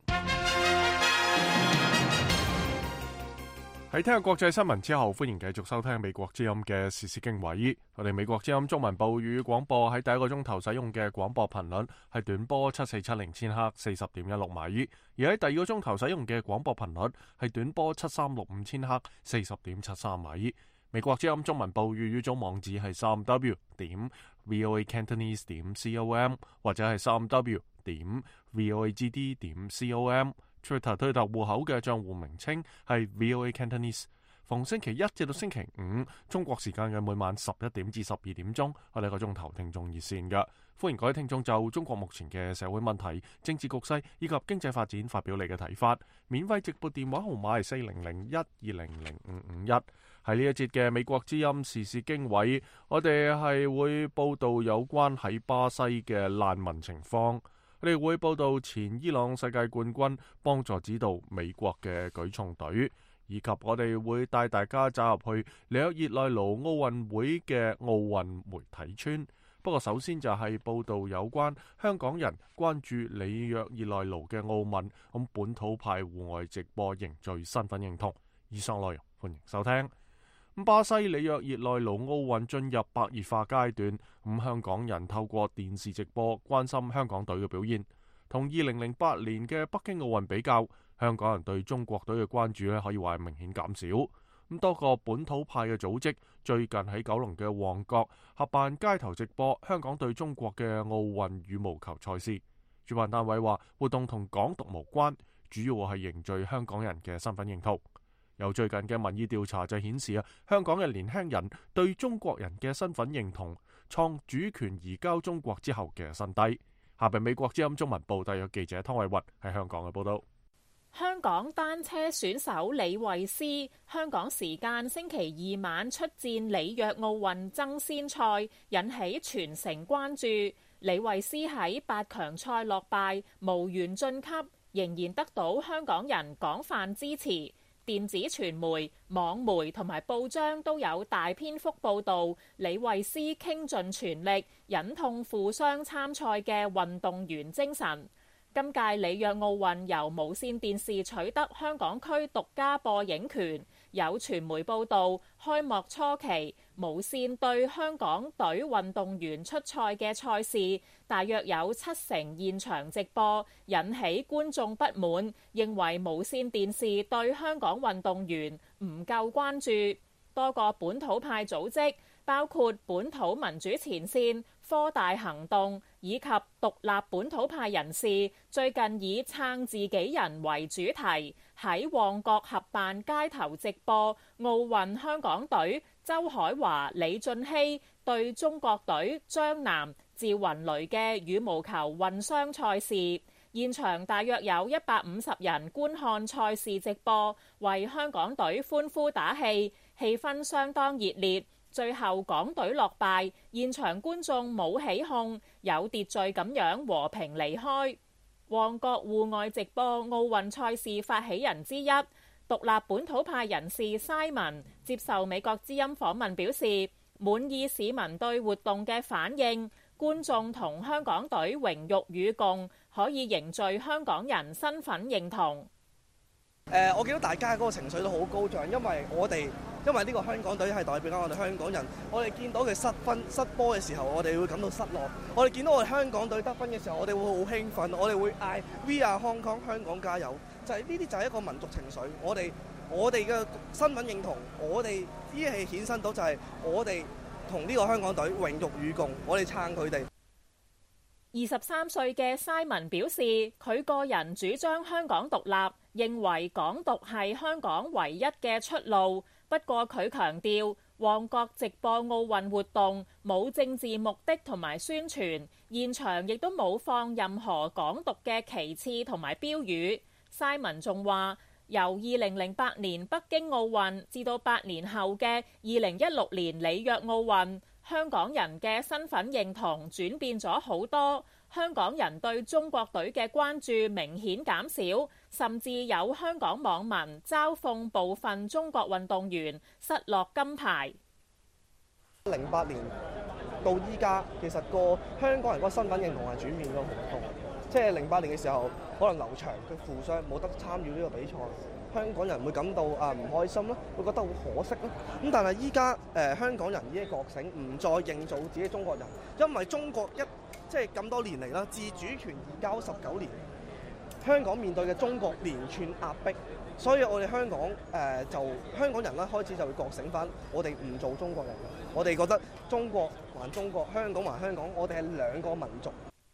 喺聽下國際新聞之後，歡迎繼續收聽美國之音嘅時事經緯。我哋美國之音中文部語廣播喺第一個鐘頭使用嘅廣播頻率係短波七四七零千赫四十點一六米，而喺第二個鐘頭使用嘅廣播頻率係短波七三六五千赫四十點七三米。美國之音中文部粵語組網址係三 w 點 voa cantonese 點 com 或者係三 w 點 voa g d 點 com。Twitter 推特戶口嘅賬戶名稱係 V O A Cantonese。逢星期一至到星期五中國時間嘅每晚十一點至十二點鐘，我哋一個鐘頭聽眾熱線嘅，歡迎各位聽眾就中國目前嘅社會問題、政治局勢以及經濟發展發表你嘅睇法。免費直撥電話號碼係四零零一二零零五五一。喺呢一節嘅美國之音時事經緯，我哋係會報道有關喺巴西嘅難民情況。我哋會報道前伊朗世界冠軍幫助指導美國嘅舉重隊，以及我哋會帶大家走入去里約熱內盧奧運會嘅奧運媒體村。不過首先就係報道有關香港人關注里約熱內盧嘅奧運，咁本土派戶外直播凝聚身份認同。以上內容歡迎收聽。巴西里約熱內盧奧運進入白熱化階段，咁香港人透過電視直播關心香港隊嘅表現。同二零零八年嘅北京奧運比較，香港人對中國隊嘅關注咧可以話係明顯減少。咁多個本土派嘅組織最近喺九龍嘅旺角合辦街頭直播香港對中國嘅奧運羽毛球賽事。主辦單位話活動同港獨無關，主要係凝聚香港人嘅身份認同。由最近嘅民意調查就顯示啊，香港嘅年輕人對中國人嘅身份認同創主權移交中國之後嘅新低。下邊美國之音中文部特約記者湯慧雲喺香港嘅報道。 香港單車選手李慧詩香港時間星期二晚出戰里約奧運爭先賽，引起全城關注。李慧詩喺八強賽落敗，無緣晉級，仍然得到香港人廣泛支持。電子傳媒、網媒同埋報章都有大篇幅報導李慧詩傾盡全力、忍痛負傷參賽嘅運動員精神。今屆里約奧運由無線電視取得香港區獨家播映權。有傳媒報導，開幕初期無線對香港隊運動員出賽嘅賽事大約有七成現場直播，引起觀眾不滿，認為無線電視對香港運動員唔夠關注。多個本土派組織，包括本土民主前線、科大行動以及獨立本土派人士，最近以撐自己人為主題，喺旺角合辦街頭直播奧運香港隊周海華、李晉熙對中國隊張楠、趙雲雷嘅羽毛球混雙賽事。現場大約有一百五十人觀看賽事直播，為香港隊歡呼打氣，氣氛相當熱烈。最後港隊落敗，現場觀眾冇起哄，有秩序咁樣和平離開。旺角戶外直播奧運賽事發起人之一，獨立本土派人士 Simon 接受美國之音訪問表示，滿意市民對活動嘅反應，觀眾同香港隊榮辱與共，可以凝聚香港人身份認同。 誒、呃，我見到大家嗰個情緒都好高漲，因為我哋因為呢個香港隊係代表緊我哋香港人，我哋見到佢失分失波嘅時候，我哋會感到失落；我哋見到我哋香港隊得分嘅時候，我哋會好興奮，我哋會嗌 We are Hong Kong， 香港加油！就係呢啲就係一個民族情緒，我哋我哋嘅身份認同，我哋呢係衍生到就係我哋同呢個香港隊榮辱與共，我哋撐佢哋。 二十三歲嘅 Simon 表示，佢個人主張香港獨立，認為港獨係香港唯一嘅出路。不過佢強調，旺角直播奧運活動冇政治目的同埋宣傳，現場亦都冇放任何港獨嘅旗幟同埋標語。Simon 仲話，由二零零八年北京奧運至到八年後嘅二零一六年里約奧運， 香港人嘅身份認同轉變咗好多，香港人對中國隊嘅關注明顯減少，甚至有香港網民嘲諷部分中國運動員失落金牌。 零八年到依家，其實個香港人個身份認同係轉變咗好多。即係零八年嘅時候，可能劉翔佢負傷冇得參與呢個比賽，香港人會感到啊唔開心啦，會覺得好可惜啦。咁但係依家誒香港人已經覺醒，唔再認做自己中國人，因為中國一即係咁多年嚟啦，自主權移交十九年，香港面對嘅中國連串壓迫，所以我哋香港誒、呃、就香港人咧開始就會覺醒返，我哋唔做中國人，我哋覺得中國還中國，香港還香港，我哋係兩個民族。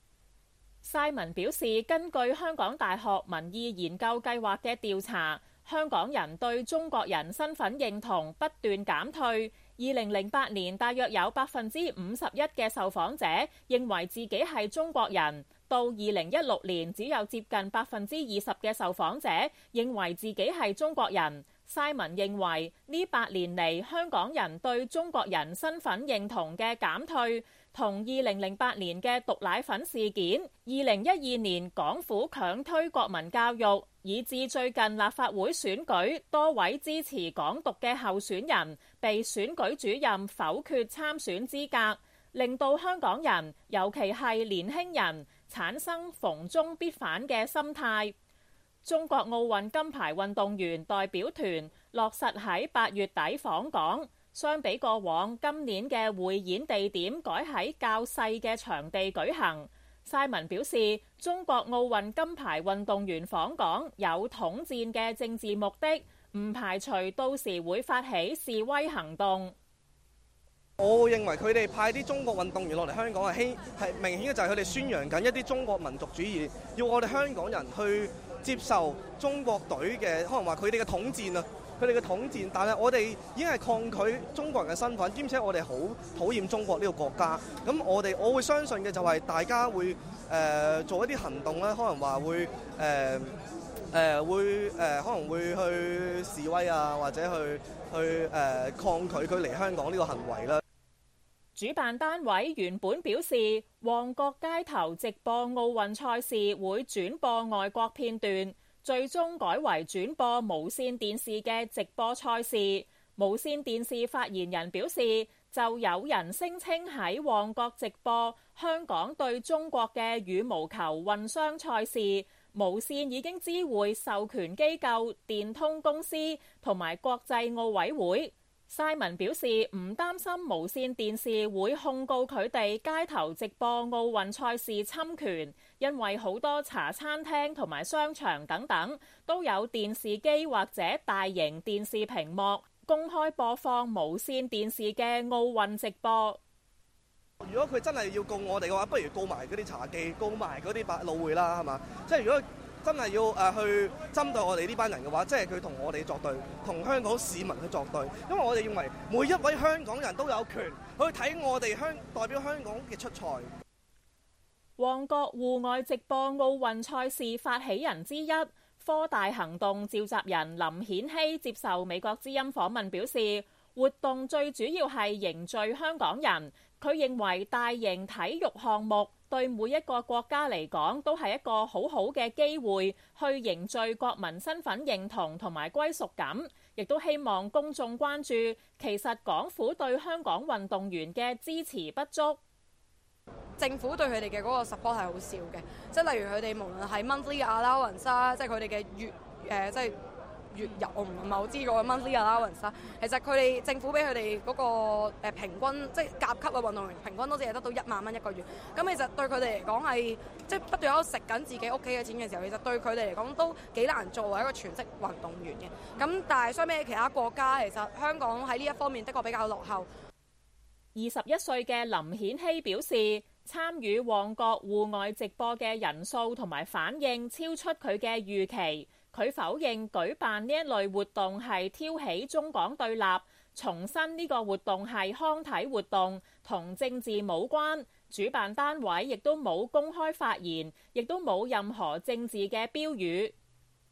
Simon 表示，根據香港大學民意研究計劃嘅調查，香港人對中國人身份認同不斷減退。二零零八年大約有百分之五十一嘅受訪者認為自己係中國人，到二零一六年只有接近百分之二十嘅受訪者認為自己係中國人。Simon 認為呢八年嚟香港人對中國人身份認同嘅減退，同二零零八年嘅毒奶粉事件、二零一二年港府強推國民教育，以至最近立法會選舉多位支持港獨嘅候選人被選舉主任否決參選資格，令到香港人，尤其係年輕人產生逢中必反嘅心態。中國奧運金牌運動員代表團落實喺八月底訪港，相比過往，今年嘅匯演地點改喺較細嘅場地舉行。Simon 表示，中國奧運金牌運動員訪港有統戰嘅政治目的，唔排除到時會發起示威行動。 我認為佢哋派啲中國運動員落嚟香港係希係明顯嘅，就係佢哋宣揚緊一啲中國民族主義，要我哋香港人去接受中國隊嘅可能話佢哋嘅統戰啊，佢哋嘅統戰，但係我哋已經係抗拒中國人嘅身份，兼且我哋好討厭中國呢個國家。咁我哋我會相信嘅就係大家會誒、呃、做一啲行動咧，可能話會誒誒、呃呃、會誒、呃、可能會去示威啊，或者去去誒、呃、抗拒佢嚟香港呢個行為啦。 主辦單位原本表示，旺角街頭直播奧運賽事會轉播外國片段，最終改為轉播無線電視嘅直播賽事。無線電視發言人表示，就有人聲稱喺旺角直播香港對中國嘅羽毛球混雙賽事，無線已經知會授權機構電通公司同埋國際奧委會。Simon 表示唔擔心無線電視會控告佢哋街頭直播奧運賽事侵權，因為好多茶餐廳同埋商場等等都有電視機或者大型電視屏幕公開播放無線電視嘅奧運直播。 如果佢真係要告我哋嘅話，不如告埋嗰啲茶記，告埋嗰啲百老匯啦，係嘛？即係如果真係要誒去針對我哋呢班人嘅話，即係佢同我哋作對，同香港市民去作對，因為我哋認為每一位香港人都有權去睇我哋香代表香港嘅出賽。 旺角戶外直播奧運賽事發起人之一，科大行動召集人林顯熙接受美國之音訪問表示，活動最主要係凝聚香港人。佢認為大型體育項目對每一個國家嚟講都係一個好好嘅機會，去凝聚國民身份認同同埋歸屬感，亦都希望公眾關注其實港府對香港運動員嘅支持不足。 政府對佢哋嘅嗰個 support 係好少嘅，即係例如佢哋無論係 monthly allowance 啦，即係佢哋嘅月誒即係。月入我唔係好知個 monthly allowance，其實佢哋政府俾佢哋嗰個平均，即係甲級嘅運動員平均都只係得到一萬蚊一個月。咁其實對佢哋嚟講係即係不斷喺度食緊自己屋企嘅錢嘅時候，其實對佢哋嚟講都幾難作為一個全職運動員嘅。咁但係相比起其他國家，其實香港喺呢一方面的確比較落後。 二十一歲嘅林顯熙表示，參與旺角戶外直播嘅人數同埋反應超出佢嘅預期。佢否認舉辦呢一類活動係挑起中港對立，重申呢個活動係康體活動，同政治冇關。主辦單位亦都冇公開發言，亦都冇任何政治嘅標語。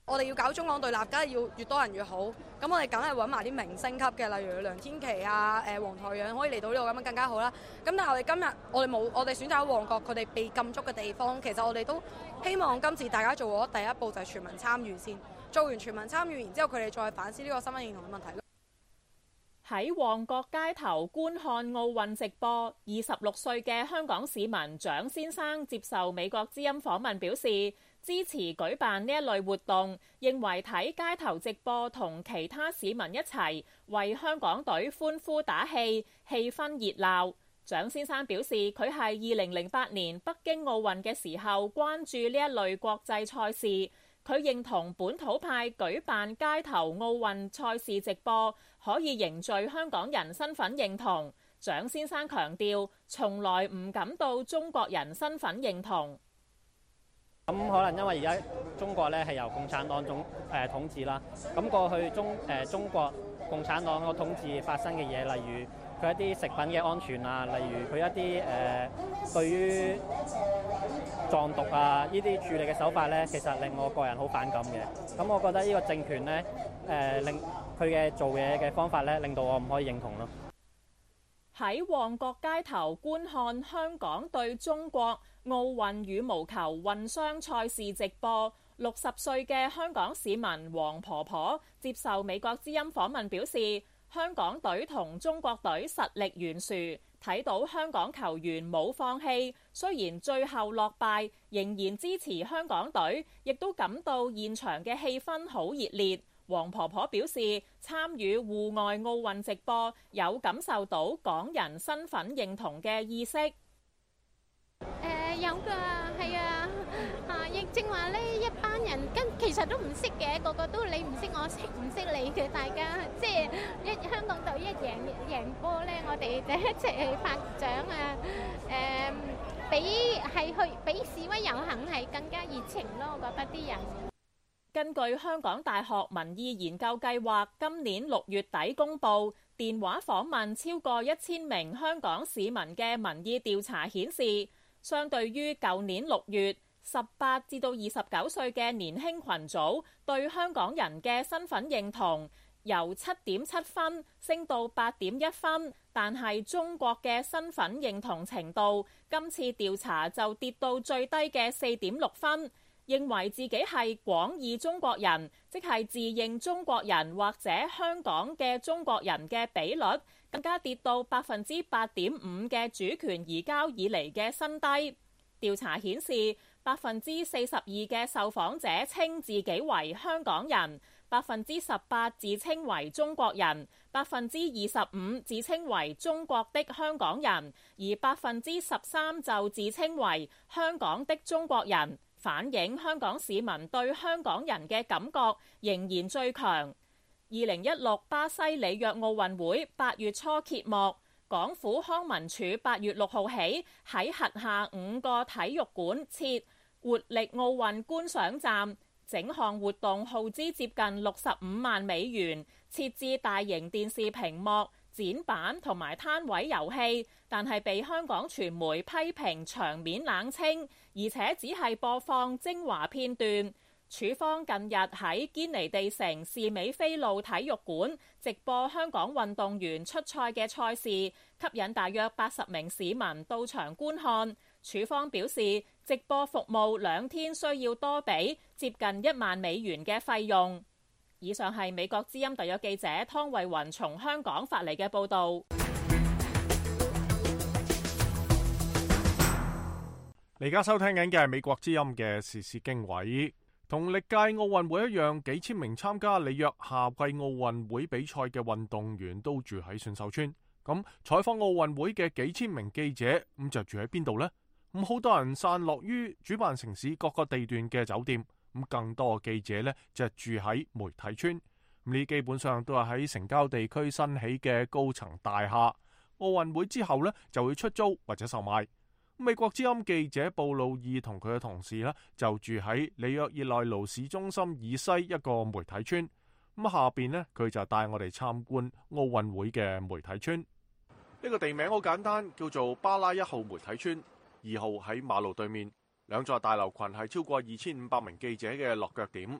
我哋要搞中港對立，梗係要越多人越好。咁我哋梗係揾埋啲明星級嘅，例如梁天琦啊、誒黃台仰可以嚟到呢度咁樣更加好啦。咁但係我哋今日我哋冇，我哋選擇喺旺角佢哋被禁足嘅地方，其實我哋都希望今次大家做咗第一步就係全民參與先，做完全民參與，然之後佢哋再反思呢個身份認同嘅問題。 喺旺角街頭觀看奧運直播，二十六歲嘅香港市民蔣先生接受美國之音訪問表示，支持舉辦呢一類活動，認為睇街頭直播同其他市民一齊為香港隊歡呼打氣，氣氛熱鬧。蔣先生表示，佢係二零零八年北京奧運嘅時候關注呢一類國際賽事，佢認同本土派舉辦街頭奧運賽事直播可以凝聚香港人身份認同。蔣先生強調，從來唔感到中國人身份認同。 咁可能因為而家中國咧係由共產黨總誒、呃、統治啦，咁過去中誒、呃、中國共產黨個統治發生嘅嘢，例如佢一啲食品嘅安全啊，例如佢一啲誒、呃、對於藏獨啊呢啲處理嘅手法咧，其實令我個人好反感嘅。咁我覺得呢個政權咧誒、呃、令佢嘅做嘢嘅方法咧，令到我唔可以認同咯。 喺旺角街頭觀看香港對中國奧運羽毛球混雙賽事直播，六十歲嘅香港市民黃婆婆接受美國之音訪問表示，香港隊同中國隊實力懸殊，睇到香港球員冇放棄，雖然最後落敗，仍然支持香港隊，亦都感到現場嘅氣氛好熱烈。黃婆婆表示，參與戶外奧運直播，有感受到港人身份認同嘅意識。誒、 呃、有㗎，係啊，啊亦正話呢一班人跟其實都唔識嘅，個個都你唔識我識唔識你嘅，大家即係一香港隊一贏贏波咧，我哋就一齊去拍掌啊！誒、呃，比係去比示威遊行係更加熱情咯，我覺得啲人。 根據香港大學民意研究計劃今年六月底公佈電話訪問超過一千名香港市民嘅民意調查顯示，相對於舊年六月，十八至到二十九歲嘅年輕群組對香港人嘅身份認同由七點七分升到八點一分，但係中國嘅身份認同程度今次調查就跌到最低嘅四點六分。認為自己係廣義中國人，即係自認中國人或者香港嘅中國人嘅比率，更加跌到百分之八點五嘅主權移交以嚟嘅新低。調查顯示，百分之四十二嘅受訪者稱自己為香港人，百分之十八自稱為中國人，百分之二十五自稱為中國的香港人，而百分之十三就自稱為香港的中國人。反映香港市民對香港人嘅感覺仍然最強。二零一六巴西里約奧運會八月初揭幕，港府康文署八月六號起喺轄下五個體育館設活力奧運觀賞站，整項活動耗資接近六十五萬美元，設置大型電視屏幕、展板同埋攤位遊戲，但係被香港傳媒批評場面冷清，而且只係播放精華片段。署方近日喺堅尼地城士美菲路體育館直播香港運動員出賽嘅賽事，吸引大約八十名市民到場觀看。署方表示，直播服務兩天需要多俾接近一萬美元嘅費用。以上係美國之音特約記者湯慧雲從香港發嚟嘅報導。 你而家收聽緊嘅係美國之音嘅時事經緯，同歷屆奧運會一樣，幾千名參加里約夏季奧運會比賽嘅運動員都住喺選手村。咁採訪奧運會嘅幾千名記者咁就住喺邊度呢？咁好多人散落於主辦城市各個地段嘅酒店。咁更多嘅記者呢，就住喺媒體村，咁呢基本上都係喺城郊地區新起嘅高層大廈。奧運會之後呢，就會出租或者售賣。美國之音記者布魯爾同佢嘅同事呢，就住喺里約熱內盧市中心以西一個媒體村。咁下邊呢，佢就帶我哋參觀奧運會嘅媒體村。呢個地名好簡單，叫做巴拉一號媒體村，二號喺馬路對面。兩座大樓群係超過二千五百名記者嘅落腳點。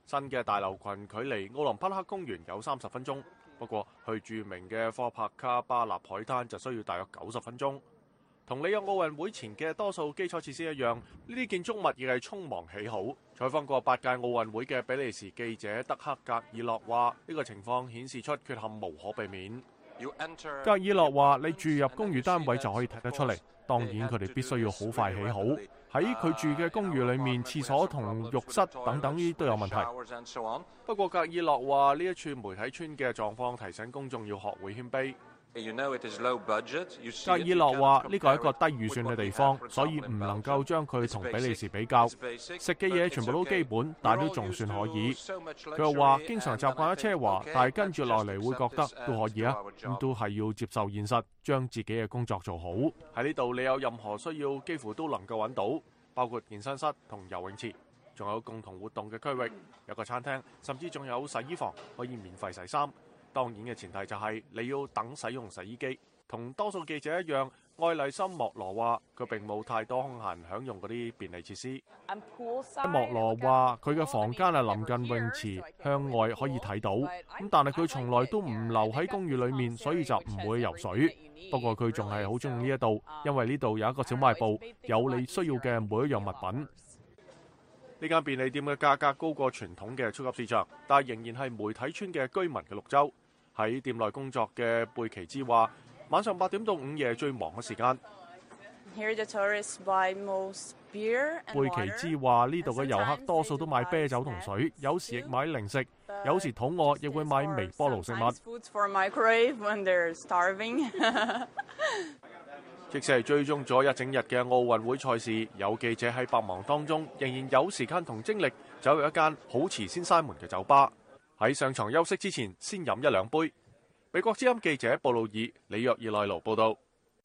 新嘅大樓群距離奧林匹克公園有三十分鐘，不過去著名嘅科帕卡巴納海灘就需要大約九十分鐘。同里約奧運會前嘅多數基礎設施一樣，呢啲建築物亦係匆忙起好。採訪過八屆奧運會嘅比利時記者德克格爾諾話：呢個情況顯示出缺陷無可避免。格爾諾話：你住入公寓單位就可以睇得出嚟。當然佢哋必須要好快起好。喺佢住嘅公寓裏面，廁所同浴室等等呢都有問題。不過格爾諾話：呢一處媒體村嘅狀況提醒公眾要學會謙卑。格爾諾話：呢個係一個低預算嘅地方，所以唔能夠將佢同比利時比較。食嘅嘢全部都基本，但都仲算可以。佢又話：經常習慣咗奢華，但係跟住落嚟會覺得都可以啊，咁都係要接受現實，將自己嘅工作做好。喺呢度你有任何需要，幾乎都能夠揾到，包括健身室同游泳池，仲有共同活動嘅區域，有個餐廳，甚至仲有洗衣房可以免費洗衫。當然嘅前提就係你要等使用洗衣機。同多數記者一樣，愛麗森莫羅話佢並冇太多空閒享用嗰啲便利設施。莫羅話佢嘅房間係臨近泳池，向外可以睇到。咁但係佢從來都唔留喺公寓裏面，所以就唔會游水。不過佢仲係好中意呢一度，因為呢度有一個小賣部，有你需要嘅每一樣物品。呢間便利店嘅價格高過傳統嘅超級市場，但仍然係媒體村嘅居民嘅綠洲。喺店內工作嘅貝奇茲話：晚上八點到午夜最忙嘅時間。貝奇茲話：呢度嘅遊客多數都買啤酒同水，有時亦買零食，有時肚餓亦會買微波爐食物。即使係追蹤咗一整日嘅奧運會賽事，有記者喺百忙當中仍然有時間同精力走入一間好遲先閂門嘅酒吧，喺上場休息之前先飲一兩杯。美國之音記者布魯爾里約熱內盧報道。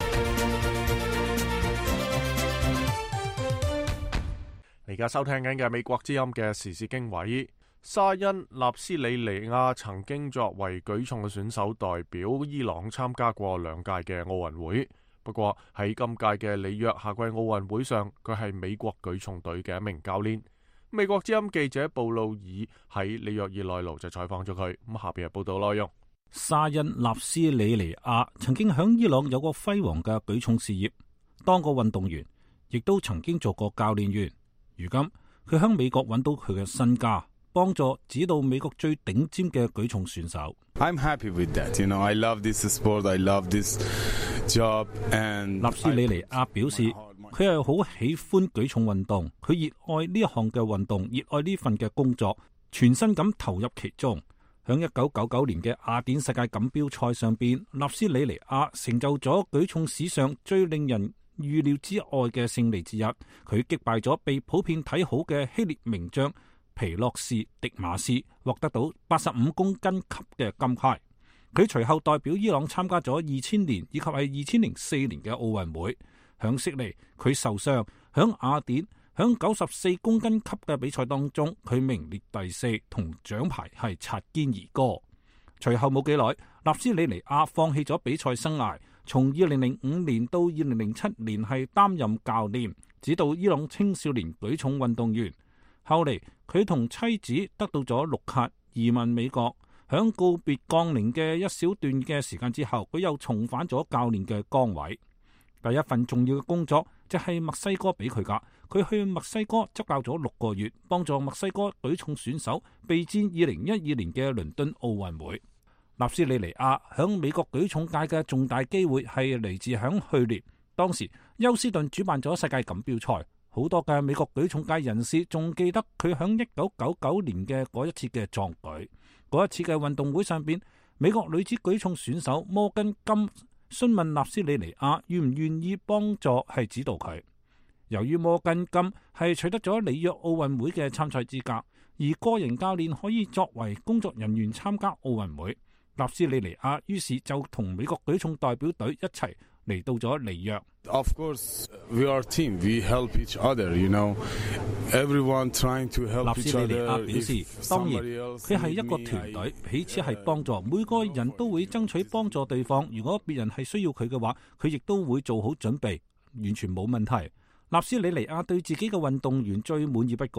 而家收聽緊嘅美國之音嘅時事經緯，沙恩納斯里尼亞曾經作為舉重嘅選手代表伊朗參加過兩屆嘅奧運會。不過喺今屆嘅里約夏季奧運會上，佢係美國舉重隊嘅一名教練。美國之音記者布魯爾喺里約熱內盧就採訪咗佢。咁下邊係報道內容。 沙恩納斯里尼亞曾經響伊朗有過輝煌嘅舉重事業，當過運動員，亦都曾經做過教練員。如今佢響美國揾到佢嘅身家，幫助指導美國最頂尖嘅舉重選手。 I'm happy with that. You know, I love this sport. I love this job. And 納斯里尼亞表示，佢係好喜歡舉重運動，佢熱愛呢一項嘅運動，熱愛呢份嘅工作，全身咁投入其中。響一九九九年嘅雅典世界錦標賽上邊，納斯里尼亞成就咗舉重史上最令人預料之外嘅勝利之一。佢擊敗咗被普遍睇好嘅希臘名將皮洛士迪馬斯，獲得到八十五公斤級嘅金塊。佢隨後代表伊朗參加咗二千年以及係二千零四年嘅奧運會。響悉尼佢受傷，響雅典響九十四公斤級嘅比賽當中，佢名列第四，同獎牌係擦肩而過。隨後冇幾耐，納斯里尼亞放棄咗比賽生涯，從二零零五年到二零零七年係擔任教練，指導伊朗青少年舉重運動員。後嚟佢同妻子得到咗綠卡，移民美國。響告別降齡嘅一小段嘅時間之後，佢又重返咗教練嘅崗位。第一份重要嘅工作就係墨西哥俾佢噶，佢去墨西哥執教咗六個月，幫助墨西哥舉重選手備戰二零一二年嘅倫敦奧運會。納斯里尼亞響美國舉重界嘅重大機會係嚟自響去年，當時休斯頓主辦咗世界錦標賽，好多嘅美國舉重界人士仲記得佢響一九九九年嘅嗰一次嘅壯舉。嗰一次嘅運動會上邊，美國女子舉重選手摩根金詢問納斯里尼亞願唔願意幫助係指導佢。由於摩根金係取得咗里約奧運會嘅參賽資格，而個人教練可以作為工作人員參加奧運會，納斯里尼亞於是就同美國舉重代表隊一齊嚟到咗里約。 Of course, we are a team. We help each other. You know, everyone trying to help each other. 納斯里尼亞表示，當然佢係一個團隊，彼此係幫助，每個人都會爭取幫助對方。如果別人係需要佢嘅話，佢亦都會做好準備，完全冇問題。納斯里尼亞對自己嘅運動員最滿意不過，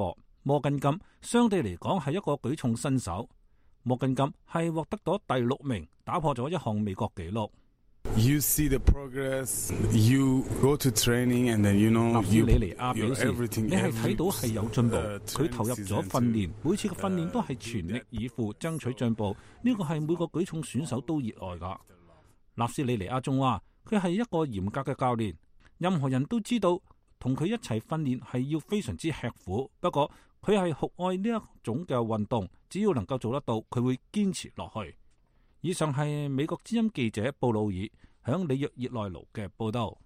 摩根金相對嚟講係一個舉重新手。摩根金係獲得咗第六名，打破咗一項美國紀錄。 You see the progress, you go to training, and then you know. 納斯里尼亞表示，你係睇到係有進步，佢投入咗訓練，每次嘅訓練都係全力以赴爭取進步。呢個係每個舉重選手都熱愛㗎。納斯里尼亞仲話，佢係一個嚴格嘅教練，任何人都知道同佢一齊訓練係要非常之吃苦。不過佢係酷愛呢一種嘅運動，只要能夠做得到，佢會堅持落去。以上係美國之音記者布魯爾響里約熱內盧嘅報道。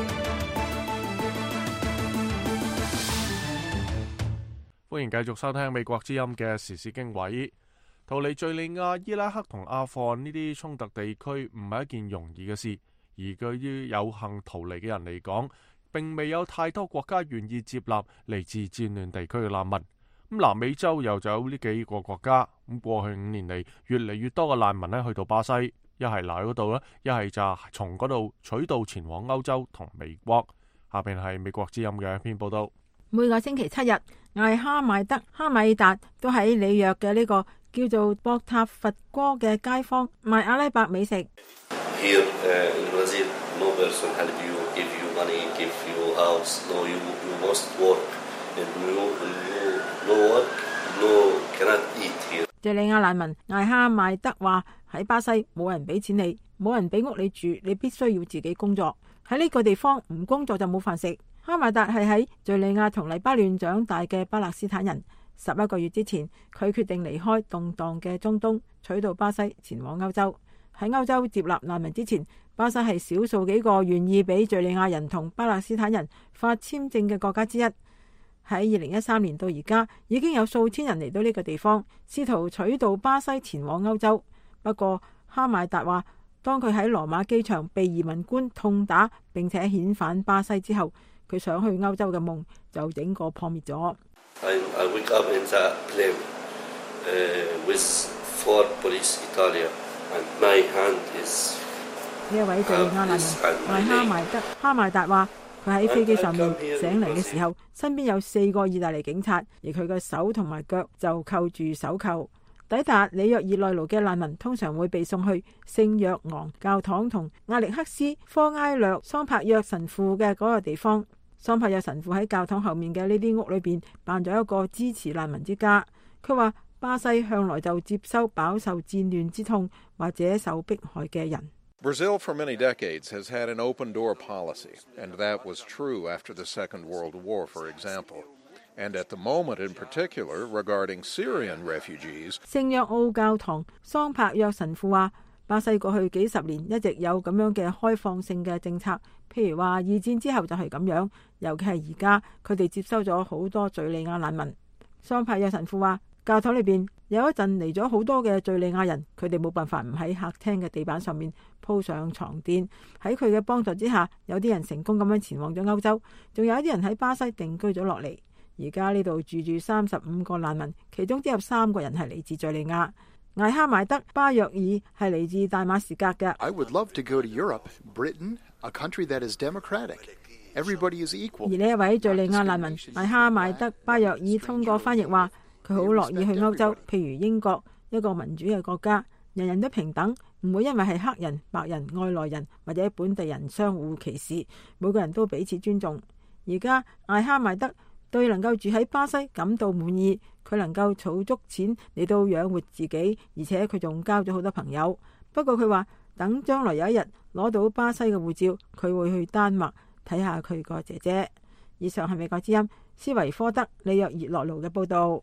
歡迎繼續收聽美國之音嘅時事經緯。逃離敘利亞、伊拉克同阿富汗呢啲衝突地區唔係一件容易嘅事，而對於有幸逃離嘅人嚟講，並未有太多國家願意接納嚟自戰亂地區嘅難民。咁南美洲又就有呢幾個國家。咁過去五年嚟，越嚟越多嘅難民咧去到巴西，一係嚟嗰度咧，一係就從嗰度取道前往歐洲同美國。下邊係美國之音嘅一篇報道。 每個星期七日，艾哈邁德、哈米達都喺里約嘅呢個叫做博塔佛哥嘅街坊賣阿拉伯美食。 Here, uh, in Brazil, no person help you, give you money, give you house. No, you you must work, and no no no work, no cannot eat here. 敘利亞難民艾哈邁德話：喺巴西冇人俾錢你，冇人俾屋你住，你必須要自己工作。喺呢個地方唔工作就冇飯食。哈邁達係喺敘利亞同黎巴嫩長大嘅巴勒斯坦人。十一個月之前，佢決定離開動盪嘅中東，取道巴西前往歐洲。喺歐洲接納難民之前，巴西係少數幾個願意俾敘利亞人同巴勒斯坦人發簽證嘅國家之一。喺二零一三年到而家，已經有數千人嚟到呢個地方，試圖取道巴西前往歐洲。不過哈邁達話，當佢喺羅馬機場被移民官痛打並且遣返巴西之後，佢想去歐洲嘅夢就整個破滅咗。 I, I wake up in the plane uh, with four police Italia, and my hand is. 呢一位敘利亞難民艾哈邁德哈邁達話，佢喺飛機上面醒嚟嘅時候，身邊有四個意大利警察，而佢嘅手同埋腳就扣住手扣。抵達里約熱內盧嘅難民通常會被送去聖若昂教堂同亞歷克斯科埃略桑帕約神父嘅嗰個地方。桑帕約神父喺教堂後面嘅呢啲屋裏邊辦咗一個支持難民之家。佢話巴西向來就接收飽受戰亂之痛或者受迫害嘅人。 Brazil for many decades has had an open door policy, and that was true after the Second World War, for example. And at the moment in particular, regarding Syrian refugees. 聖約奧教堂桑帕約神父話，巴西過去幾十年一直有咁樣嘅開放性嘅政策，譬如話二戰之後就係咁樣，尤其係而家佢哋接收咗好多敘利亞難民。桑帕約神父話，教堂裏邊有一陣嚟咗好多嘅敘利亞人，佢哋冇辦法唔喺客廳嘅地板上面鋪上床墊。喺佢嘅幫助之下，有啲人成功咁樣前往咗歐洲，仲有一啲人喺巴西定居咗落嚟。而家呢度住住三十五個難民，其中只有三個人係嚟自敘利亞。艾哈邁德巴約爾係嚟自大馬士革嘅。 I would love to go to Europe, Britain, a country that is democratic. Everybody is equal. 而呢一位敘利亞難民艾哈邁德巴約爾通過翻譯話，佢好樂意去歐洲，譬如英國，一個民主嘅國家，人人都平等，唔會因為係黑人、白人、外來人或者本地人相互歧視，每個人都彼此尊重。而家艾哈邁德對能夠住喺巴西感到滿意，佢能夠儲足錢嚟到養活自己，而且佢仲交咗好多朋友。不過佢話等將來有一日攞到巴西嘅護照，佢會去丹麥睇下佢個姐姐。以上係美國之音斯維科德里約熱內盧嘅報道。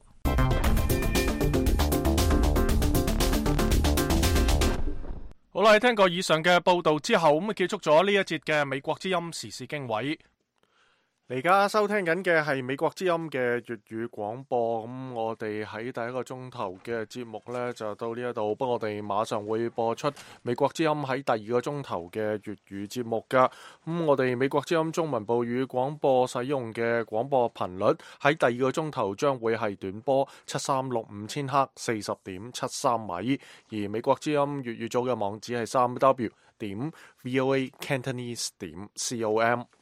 好啦，聽過以上嘅報道之後，咁啊結束咗呢一節嘅美國之音時事經緯。你而家收聽緊嘅係美國之音嘅粵語廣播，咁我哋喺第一個鐘頭嘅節目呢就到呢一度，不過我哋馬上會播出美國之音喺第二個鐘頭嘅粵語節目噶。咁我哋美國之音中文部語廣播使用嘅廣播頻率喺第二個鐘頭將會係短波七三六五千赫四十點七三米，而美國之音粵語組嘅網址係三 w 點 voa cantonese 點 com。